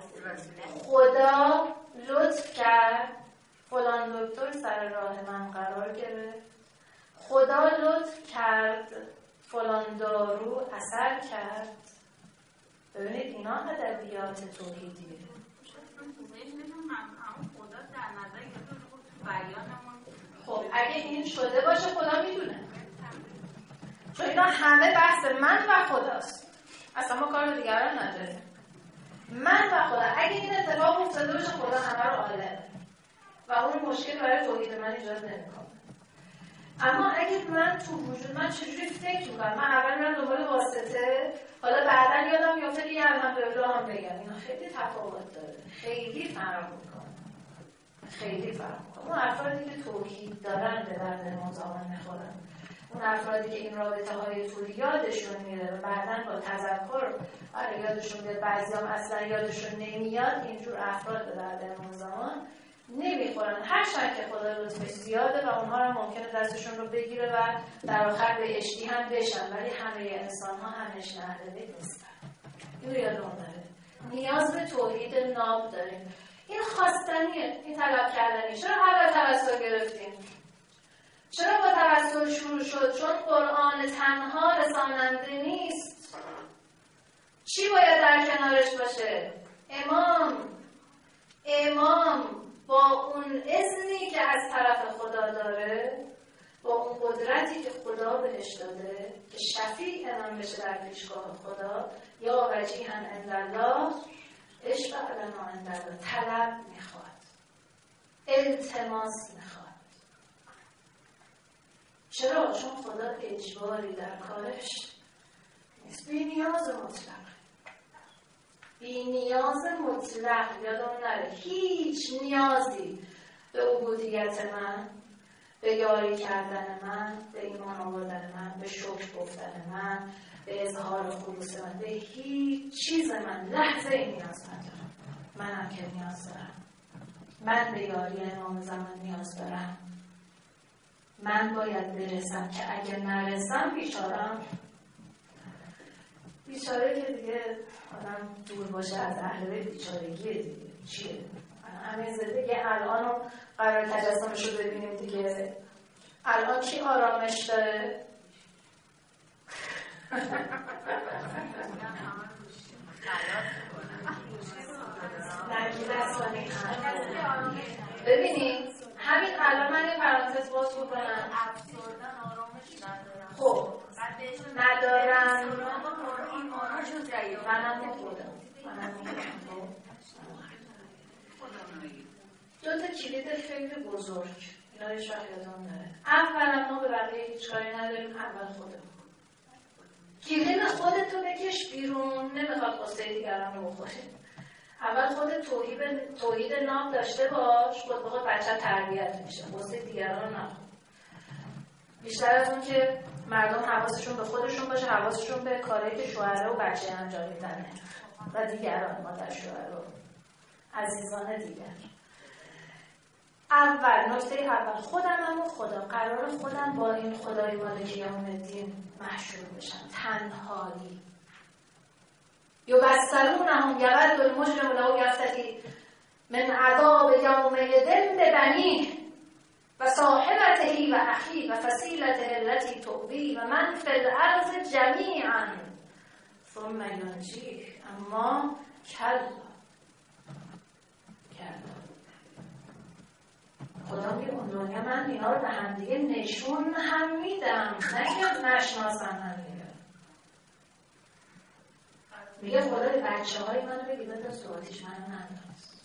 خدا لطف کرد، فلان دکتر سر راه من قرار گرفت، خدا لطف کرد، فلان دارو اثر کرد. ببینید اینا ادبیات توحیدیه. خب اگه این شده باشه خدا میدونه، چون اینا همه بحث من و خداست، اصلا ما کار دیگران نداره. من و خدا، اگه این اتفاق افتاده باشه خدا همه رو عالمه و اون مشکل برای توحید من ایجاد نمیکنه. اما اگه من تو وجود من چجوری فکر میکنم، من اول میرم دنبال واسطه، حالا بعدا یادم میفته که یه الحمدلله هم بگم. اینا خیلی تفاوت داره، خیلی فرق میکنه. اون افرادی که توحید دارن به درد ما زمان میخورن، اون افرادی که این رابطه های طوری یادشون میره و بعداً با تذکر یادشون میاد، بعضی هم اصلا یادشون نمیاد، اینجور افراد به درد ما زمان نمیخورن. هرچند که خدا لطفش زیاده و اونها رو ممکنه دستشون رو بگیره و در آخر بهشتی هم بشن، ولی همه انسان ها همش اهل بیت نیستن. اینو یادمون نره. نیاز به توحید ناب داریم. این خواستنیه، این طلب کردنی. چرا اول توسل گرفتیم؟ چرا با توسل شروع شد؟ چون قرآن تنها رساننده نیست. چی باید در کنارش باشه؟ امام، با اون اذنی که از طرف خدا داره، با اون قدرتی که خدا بهش داده که شفیع من بشه در پیشگاه خدا، یا وجیها عند الله اشفع لنا عند الله، طلب میخواد، التماس میخواد. چرا؟ چون خدا اجباری در کارش نیست، بی نیاز مطلق، بی نیاز مطلق. یادم نره هیچ نیازی به عبودیت من، به یاری کردن من، به ایمان آوردن من، به شکر گفتن من، به اظهار خلوص من، به هیچ چیز من لحظه ای نیاز ندارم. منم که نیاز دارم. من به یاری امام زمان نیاز دارم. من باید برسم که اگه نرسم بیچاره که دیگه آدم دور باشه از اهل بیت بیچارگیه دیگه. چیه؟ همه زندگی الان رو قرار تجسمش رو ببینیم دیگه. الان کی آرامش داره؟ نگید اصلا ببینید همین الان من یه پرانتز باز بکنم. خب ندارم منم خودم دو تا کلید خیلی بزرگ اینا هیچ وقت یادم نره. اولا ما به بقیه هیچ کاری نداریم، اول خودمون. کلید خودتو بکش بیرون، نمیخواد قصه دیگران رو بخوریم. اول خودت توحید نام داشته باش، خود به خود بچه تربیت میشه، قصه دیگران رو نخور. بیشتر از اون که مردم حواسشون به خودشون باشه، حواسشون به کارهایی که شوهره و بچه انجام میدن و دیگران، مادر شوهر و عزیزان دیگر. نکته اول خودم و خدا. قرار خودم با این خدای مالک یوم الدین محشور بشم. تنهایی یبصرونهم یود المجرم لو یفتدی من عذاب یومئذ ببنیه و صاحبته و اخیه و فصیلته التي تؤویه و من فی الارض جمیعا ثم ینجیه. اما کلا خدا میگه اون دنیا من اینا رو به هم دیگه نشون هم میدم، نه که نشناسم هم دیگه. میگه خدا به بچه های منو بگیر بنداز تو آتیش، منو ننداز.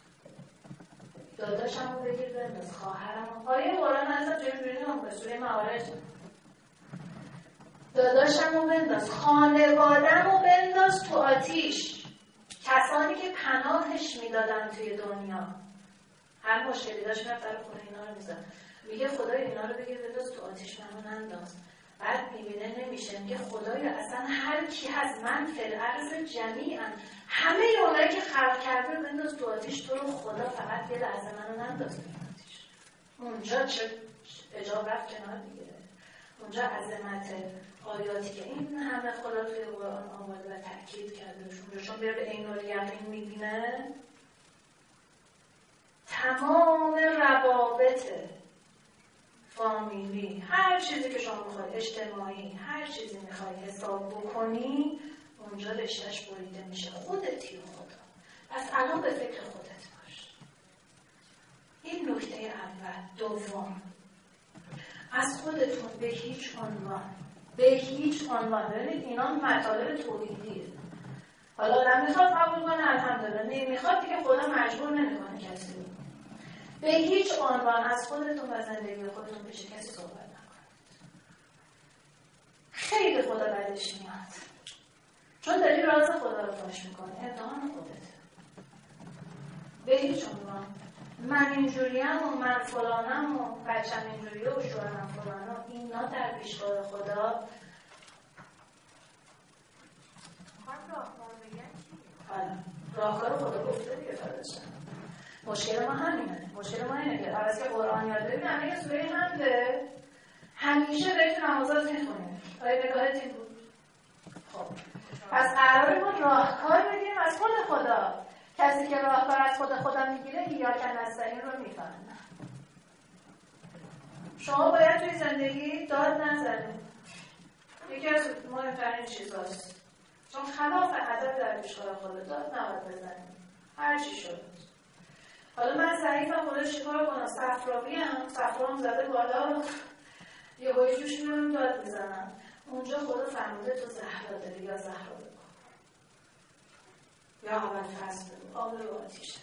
داداشم رو بگیر بنداز، خواهرم رو. آیه قرآن ازم جوری هم به سوره معارج داداشم رو بنداز، خانوادم رو بنداز تو آتیش. کسانی که پناهش میدادن توی دنیا، هر مشکلی داشت میرفت در خونه اینا رو میزد. میگه خدای اینا رو بگیر بنداز تو آتیش، منو ننداز. بعد میبینه نمیشه، میگه خدایا اصلا هر کی هست من فی الارض جمیعا، همه اونایی که خلق کرده بنداز تو آتیش، تو رو خدا فقط یه لحظه منو ننداز تو آتیش. اونجا چه اجاب رفت کنار دیگه. اونجا عظمت آیاتی که این همه خدا توی قرآن آمده و تاکید کرده چون بیاره به عین الیقین میبینه تمام روابط فامیلی، هر چیزی که شما میخواید، اجتماعی، هر چیزی میخواید حساب بکنی، اونجا رشتهش بریده میشه. خودتی و خدا. پس الان به فکر خودت باش. این نکته اول. دوم، از خودتون به هیچ عنوان ببینید اینا مطالب توحیدیه. حالا آدم میخواد قبول کنه الحمدلله، نمیخواد دیگه خدا مجبور نمیکنه کسی. به هیچ عنوان از خودتون و زندگی خودتون پیش کسی صحبت نکنید. خیلی خدا بدش میاد، چون داری راز خدا رو فاش میکنی. امتحان خودته. به هیچ عنوان من اینجوریم و من فلانم و بچم اینجوریه و شوهرم فلانم، اینا در پیشگاه خدا راهکار خدا گفته دیگه. فردشن مشکل ما همینه. مشکل ما اینه که عوض که قرآن یاد ببین همه یه سوره حمده همیشه بهتون نمازات میخونیم. آیا نگاهت این بود؟ خب پس قراره ما راهکار بگیم از خود خدا. کسی که راهکار از خدا میگیره ایاک نستعین رو میفهمه. شما باید توی زندگی داد نزنید. یکی از مهمترین چیزاست، چون خلاف ادب در پیشگاه خدا داد نباید بزنید. هر چی شد حالا من ضعیفم، خدا چیکار کنم؟ صفراویم، صفرام زده بالا، یه بایی جوش میرم داد میزنم. اونجا خدا فرموده تو زهرا داری، یا زهرا بکن، یا اول فصل بگو، آب رو آتیشه.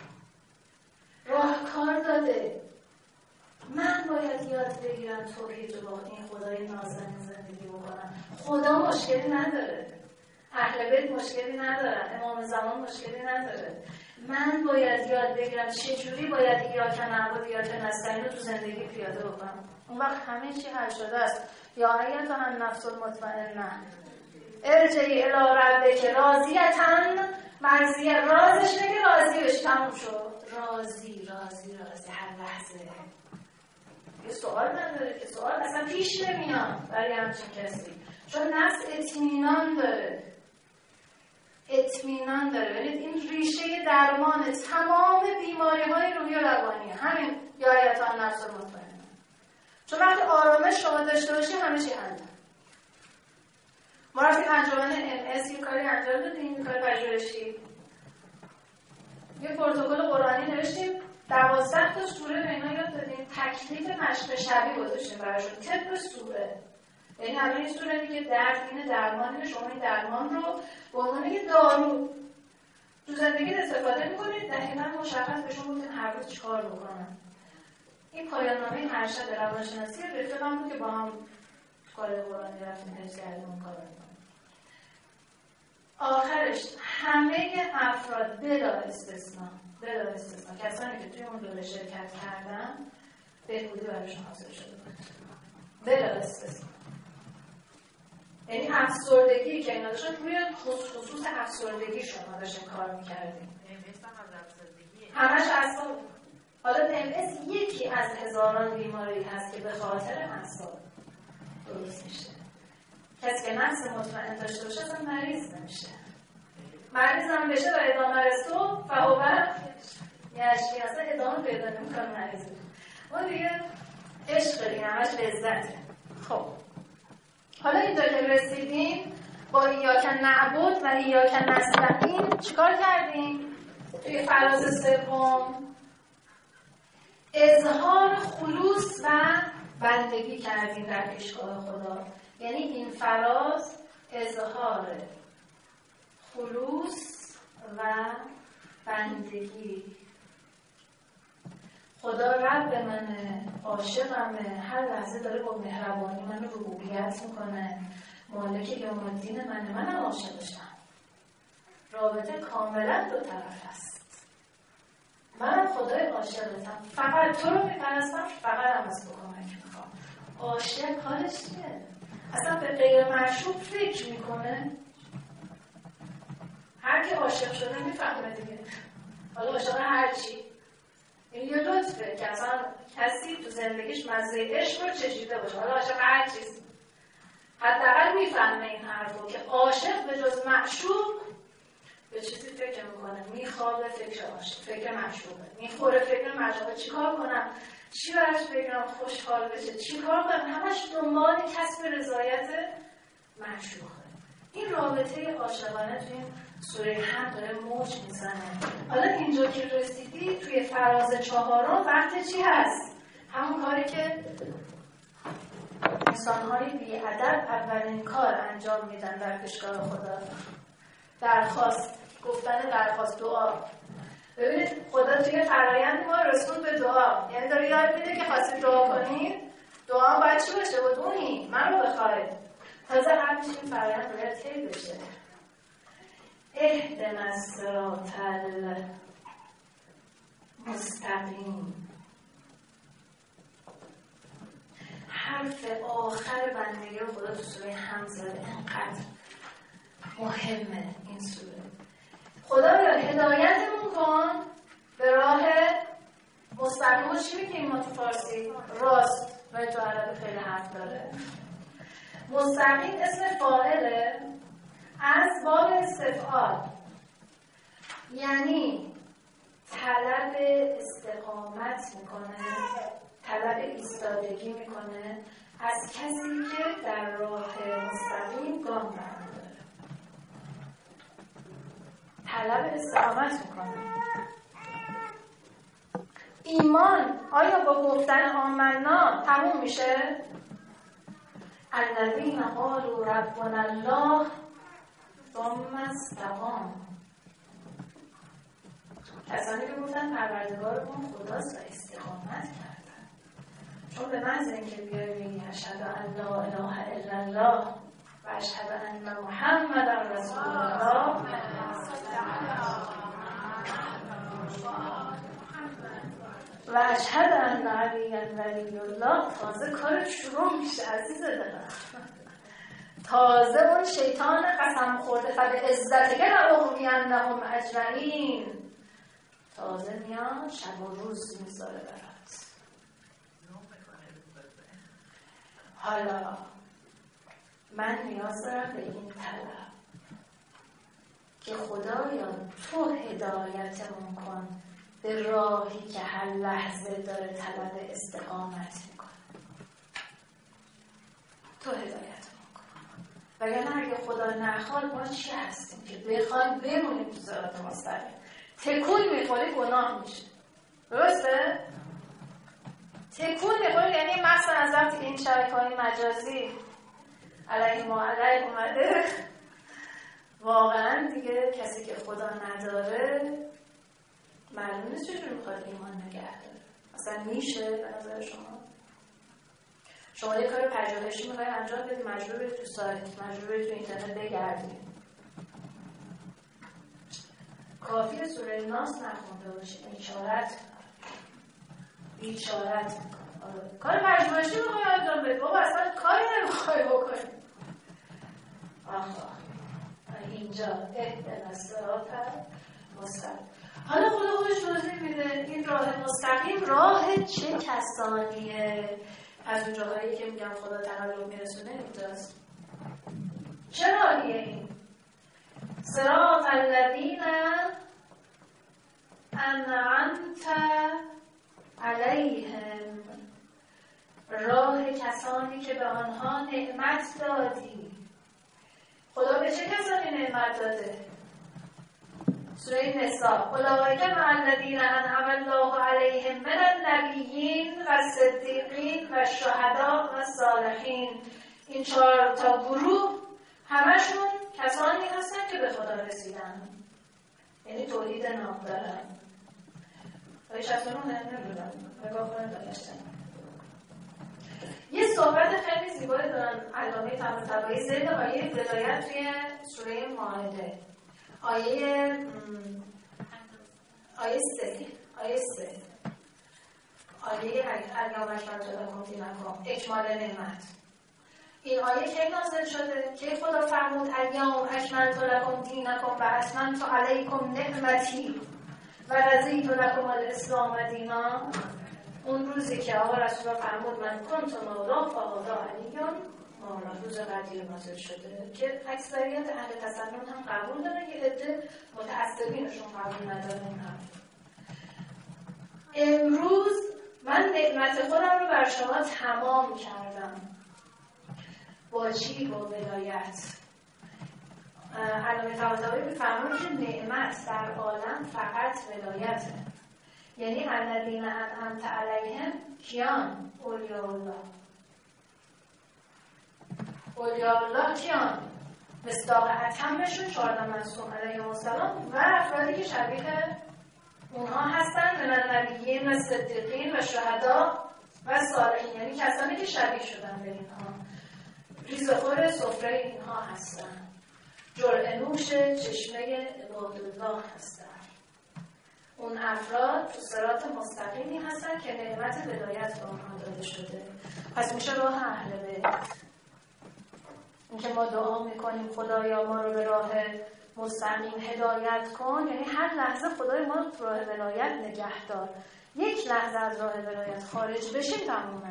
راهکار داده. من باید یاد بگیرم توحید رو با این خدای نازنین زندگی بکنم. خدا مشکلی نداره، اهل بیت مشکلی ندارن، امام زمان مشکلی نداره. من باید یاد بگیرم چجوری باید ایاک نعبد و ایاک نستعین رو تو زندگی پیاده بکنم. اون وقت همه چی حل شده است. یا ایتها النفس المطمئنه ارجعی الی ربک راضیة مرضیه. رازش نگه راضی بشی، تموم شد. راضی هر لحظه. یه سوال نداره که، سوال اصلا پیش نمیاد برای همچین کسی، چون نفس اطمینان داره. ببینید این ریشه درمان تمام بیماری‌های روحی و روانی همین یا ایتها النفس المطمئنه. چون وقتی آرامش شما داشته باشی همه چی حله. ما رفتیم انجمن MS یه کاری انجام دادیم، یه کار پژوهشی، یه پروتکل قرآنی نوشتیم، 12 تا سوره به اینا یاد دادیم، تکلیف مشق شبی گذاشتیم براشون طبق سوره. یعنی همه این سوره میگه درد اینه، درمانه، شما این درمان رو به عنوان یه دارو تو زندگی استفاده میکنید. دقیقاً مشخص بهشون گفتیم هر روز چیکار بکنن. این پایان نامه ارشد روانشناسی رفیقم بود که با هم کار قرآنی رفتیم حفظ کردیم اون کارو. آخرش همه افراد بلا استثناء کسانی که توی اون دوره شرکت کردن بهبودی براشون حاصل شده بود، بلا استثناء. یعنی افسردگی که اینا داشتن روی خصوص افسردگی شما داشتن کار میکردیم. همش اعصاب. حالا MS یکی از هزاران بیماری هست که به خاطر اعصاب درست میشه. کسی که نفس مطمئن داشته باشه اصلا مریض نمیشه. مریض هم بشه و ادامه رسو فهو یشکی اصلا ادامه پیدا نمیکنه مریض. ما دیگه عشق داریم، همش لذته. خب حالا اینجا که رسیدیم با ایاک نعبد و ایاک نستعین چیکار کردیم؟ توی فراز سوم اظهار خلوص و بندگی کردیم در پیشگاه خدا. یعنی این فراز اظهار خلوص و بندگی. خدا رب منه، عاشقمه، هر لحظه داره با مهربانی منو ربوبیت میکنه، مالک یوم الدین منه، منم عاشقشم. رابطه کاملا دو طرف است. منم خدای عاشقتم، فقط تو رو میپرستم، فقط هم از تو کمک میخوام. عاشق حالش چیه؟ اصلا به غیر معشوق فکر میکنه. هر کی عاشق شده میفهمه دیگه. حالا عاشق هر چی، این یه لطفه که اصلا کسی تو زندگیش مزه عشق رو چشیده باشه. حالا عاشق هر چیز حداقل میفهمه این حرفو که عاشق به جز معشوق به چیزی فکر میکنه، میخوابه فکر عاشق، فکر معشوقه، میخوره فکر معشوقه. چیکار کنم؟ چی براش بگیرم خوشحال بشه؟ چیکار کنم؟ همش دنبال کسب رضایت معشوقه. این رابطه عاشقانه توی سوره حمد داره موج میزنه. حالا اینجا که رسیدی توی فراز چهارم وقت چی هست؟ همون کاری که انسان‌های بی‌ادب اولین کار انجام میدن در پیشگاه خدا، درخواست، گفتن درخواست، دعا. ببینید خدا توی فرایند ما رسول به دعا، یعنی داره یاد میده که خواستید دعا کنید، دعا باید چی باشه؟ بدونی من رو بخواید. تازه قبلش این فرایند باید طی بشه. اهدنا الصراط المستقیم. حرف آخر بندگی رو خدا تو سوره حمد زده. اینقدر مهمه این سوره. خدا یا هدایتمون کن به راه مستقیم. چی میگیم ما تو فارسی؟ راست. و تو عربی خیلی حرف داره. مستقیم اسم فاعله از باب استفعال، یعنی طلب استقامت میکنه، طلب ایستادگی میکنه از کسی که در راه مستقیم گام برمی‌داره. طلب استقامت میکنه. ایمان آیا با گفتن آمنا تموم میشه؟ الذین قالوا ربنا الله ثم استقاموا، کسانی که گفتن پروردگارمون خداست و استقامت کردن. چون به محض اینکه بیای بگی اشهد ان لا اله الا الله و اشهد ان محمدا رسول الله و اشهد ان علی ولی الله، تازه کار شروع میشه عزیز دلم. تازه اون شیطان قسم خورده فبعزتک لأغوینهم اجمعین تازه میاد شب و روز میذاره برات. حالا من نیاز دارم به این طلب که خدایا تو هدایتمون کن به راهی که هر لحظه داره طلب استقامت میکنه. تو هدایتمون کن، وگرنه اگه خدا نخواد ما چی هستیم که بخوایم بمونیم تو صراط مستقیم؟ تکون میخوری گناه میشه، درسته؟ تکون میخوری یعنی مثلا از وقتی که این شبکه‌های مجازی علیه ما علیه اومده، واقعا دیگه کسی که خدا نداره معلوم نیست چجوری میخواد ایمان نگه داره. اصلا میشه به نظر شما یه کار پژوهشی میخواید انجام بدید، مجبور برید تو سایت، مجبور برید تو اینترنت بگردید، کافی سوره ناس نخونده باشید، بیچارت کار پژوهشی میخواید انجام بدید، بابا اصلا کاری نمیخواید بکنید. اینجا اهدنا الصراط المستقیم. حالا خدا خودش توضیح میده این راه مستقیم راه چه کسانیه. از اون جاهایی که میگم خدا تقلب میرسونه اینجاست. چه راهیه این؟ صراط الذین انعمت علیهم، راه کسانی که به آنها نعمت دادی. خدا به چه کسانی نعمت داده؟ سوره نساء اولئک مع الذین انعم الله علیهم من النبیین و الصدیقین و الشهداء و الصالحین. این 4 تا گروه همشون کسانی هستن که به خدا رسیدن، یعنی توحید نام دارن. هیچ از اونو نمیدونم نگاه کنم داشتن. یه صحبت خیلی زیبایی دارن علامه طباطبایی ذکر آیه ولایت توی سوره مائده، آیه 3 آیه الیوم اکملت لکم دینکم، اکمال نعمت. این آیه کی نازل شده؟ کی خدا فرمود الیوم اکملت لکم دینکم و اتممت علیکم نعمتی و رضیت لکم الاسلام دینا؟ اون روزی که آقا رسول الله فرمود من کنت مولا فهذا علی مولا، روز قدیر نازل شده که اکثریت اهل تسنن هم قبول دارن، یه عده متعصبینشون قبول ندارن. هم امروز من نعمت خودم رو بر شما تمام کردم. با چی؟ با ولایت. علامه طباطبایی می‌فرماید که نعمت در عالم فقط ولایته، یعنی الذین انعمت علیهم کیان؟ اولیاء الله. اولیاء الله کیان؟ مصداق اتمشون 14 معصوم علیهم السلام و افرادی که شبیه اونها هستن، من النبیین و صدیقین و شهدا و صالحین، یعنی کسانی که شبیه شدن به اینها، ریزخور سفره اینها هستن، جرعه نوش چشمه عبادالله هستن. اون افراد تو صراط مستقیمی هستن که نعمت ولایت به آنها داده شده. پس میشه راه اهل بیت. این که ما دعا میکنیم خدایا ما رو به راه مستقیم هدایت کن، یعنی هر لحظه خدای ما رو راه ولایت نگه دار. یک لحظه از راه ولایت خارج بشیم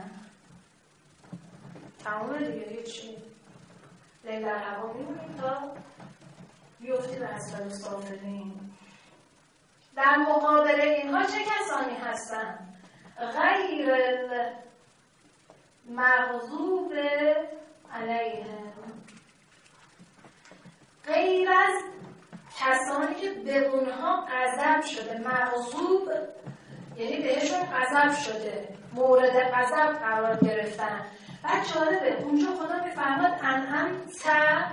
تمومه دیگه، هیچی. لیل در هوا میمونیم تا بیفتی به اسفل السافلین. در مقابل اینها چه کسانی هستن؟ غیر المغضوب علیهم، غیر از کسانی که به اونها غضب شده. مغضوب یعنی بهشون غضب شده، مورد غضب قرار گرفتن. بعد جالبه اونجا خدا میفرماد انعمت،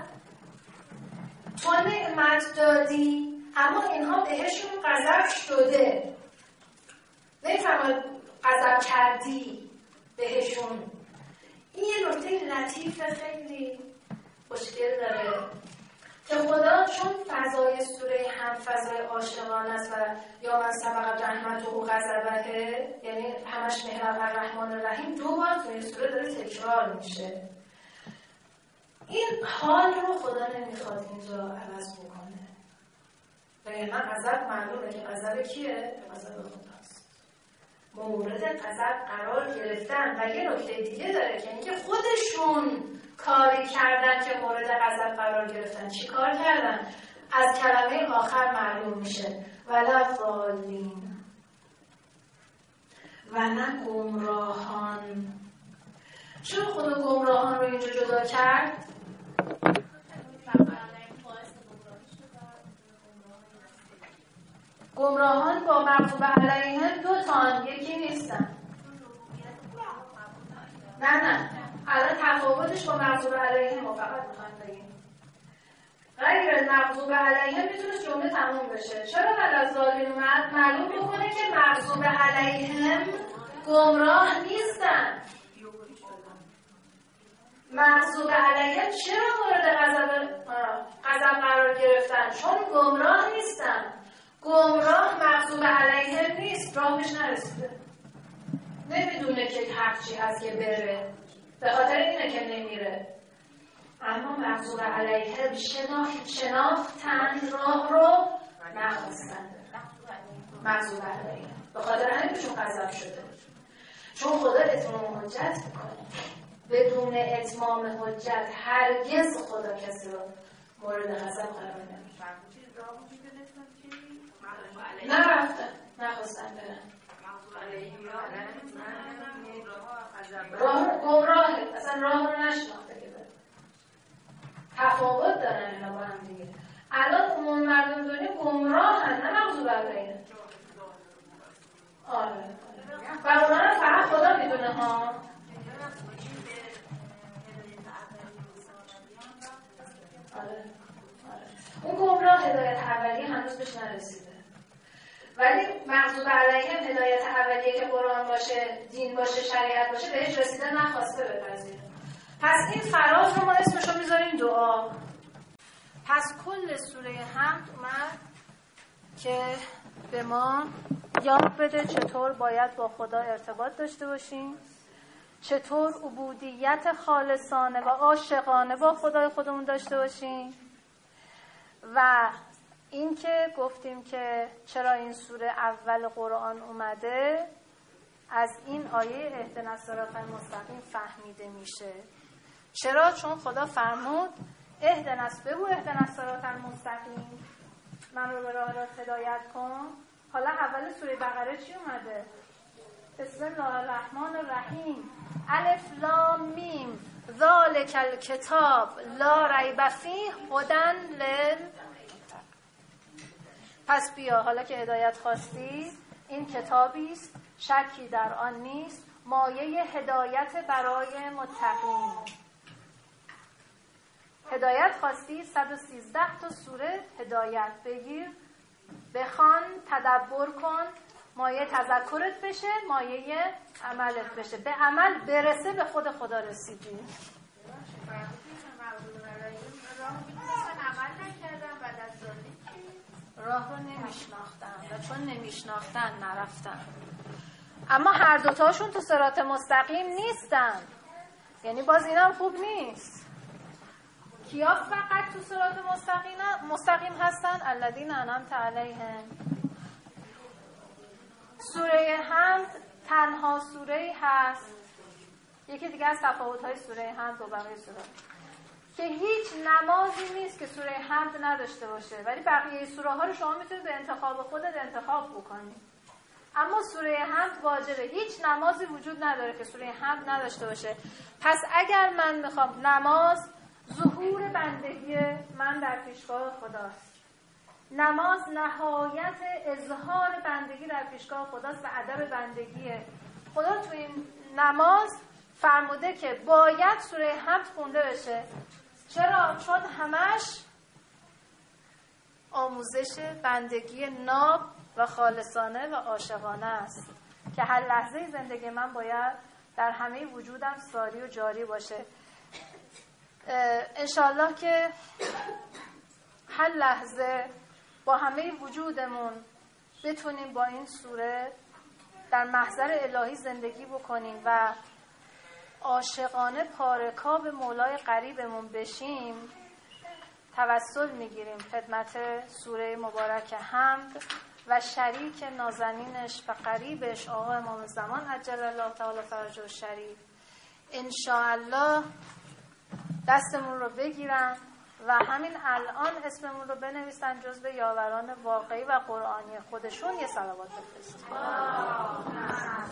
تو نعمت دادی اما اینها بهشون غضب شده. نمیفرماد غضب کردی بهشون. این یه نکته لطیف خیلی خوشگل داره که خدا چون فضای سوره هم فضای عاشقانه است و یا من سبق رحمت و غضبه، یعنی همش مهربان الرحمن الرحیم، دو بار تو این سوره داره تکرار میشه. این حال رو خدا نمیخواد اینجا عوض بکنه. وگرنه غضب معلومه که غضب کیه؟ غضب خداست. مورد غضب قرار گرفتن. و یه نکته دیگه داره که اینکه خودشون کاری کردن که مورد غضب قرار گرفتن. چی کار کردن؟ از کلمه آخر معلوم میشه ولا ضالین و نه گمراهان. چرا خدا گمراهان رو اینجا جدا کرد؟ گمراهان با مغضوب علیهم دو تان یکی نیستن. نه الان تفاوتش با مغضوب علیهم فقط میخوام بگیم. غیر مغضوب علیهم میتونه جمله تموم بشه. چرا ولا ضالین اومد؟ معلوم بکنه که مغضوب علیهم گمراه نیستن. مغضوب علیهم چرا مورد غضب قرار گرفتن؟ چون گمراه نیستن. گمراه مغضوب علیهم نیست، راهش نرسیده، نمیدونه که حق چی هست که بره، به خاطر اینه که نمیره. اما مغضوب علیهم شناختن راه رو نخواستن مغضوب علیهم، به خاطر همین بهشون غضب شده. چون خدا اتمام حجت میکنه، بدون اتمام حجت هرگز خدا کسی رو مورد غضب قرار نمیده. نخواستن برن. راه گمراهه، اصلا راه رو نشناخته که بره. تفاوت دارن اینا با هم دیگه. الان عموم مردم دنیا گمراهن، نه مغضوب علیهم. آره. و اونا رو فقط خدا میدونه ها. آره. اون گمراه هدایت اولیه هنوز بهش نرسیده. ولی مغضوب علیهم هدایت اولیه که قرآن باشه، دین باشه، شریعت باشه، بهش رسیده نخواسته بپذیره. پس این فراز رو ما اسمشو میذاریم دعا. پس کل سوره حمد اومد که به ما یاد بده چطور باید با خدا ارتباط داشته باشیم، چطور عبودیت خالصانه و عاشقانه با خدای خودمون داشته باشیم. و این که گفتیم که چرا این سوره اول قرآن اومده، از این آیه اهدنا الصراط المستقیم فهمیده میشه. چرا؟ چون خدا فرمود اهدنا الصراط المستقیم، من رو به راه راست هدایت کن. حالا اول سوره بقره چی اومده؟ بسم الله الرحمن الرحیم، الف لام میم ذالک الکتاب لا ریب فیه هدی لل. پس بیا حالا که هدایت خواستی، این کتابی است شکی در آن نیست، مایه هدایت برای متقین. هدایت خواستی 113 تا سوره هدایت بگیر، بخوان، تدبر کن، مایه تذکرت بشه، مایه عملت بشه، به عمل برسه، به خود خدا رسیدی. راه رو نمیشناختن و چون نمیشناختن نرفتن. اما هر دوتاشون تو صراط مستقیم نیستن، یعنی باز اینم خوب نیست. کیا فقط تو صراط مستقیم هستن؟ الذین انعمت علیهم. سوره حمد تنها سوره‌ای هست، یکی دیگه از تفاوت‌های سوره حمد و بقیه سوره، که هیچ نمازی نیست که سوره حمد نداشته باشه، ولی بقیه سوره ها رو شما میتونید به انتخاب خودت انتخاب بکنید. اما سوره حمد واجبه، هیچ نمازی وجود نداره که سوره حمد نداشته باشه. پس اگر من میخوام نماز ظهور بندگی من در پیشگاه خداست، نماز نهایت اظهار بندگی در پیشگاه خداست و ادب بندگیه. خدا تو این نماز فرموده که باید سوره حمد خونده بشه. چرا؟ چون همش آموزش بندگی ناب و خالصانه و عاشقانه است که هر لحظه زندگی من باید در همه وجودم ساری و جاری باشه. انشالله که هر لحظه با همه وجودمون بتونیم با این سوره در محضر الهی زندگی بکنیم و عاشقانه پارکاب مولای قریبمون بشیم. توسل میگیریم خدمت سوره مبارک حمد و شریک نازنینش و قریبش آقا امام زمان عجل الله تعالی فرجه الشریف انشاءالله دستمون رو بگیرن و همین الان اسممون رو بنویسن جزو یاوران واقعی و قرآنی خودشون. یه صلوات بفرستید.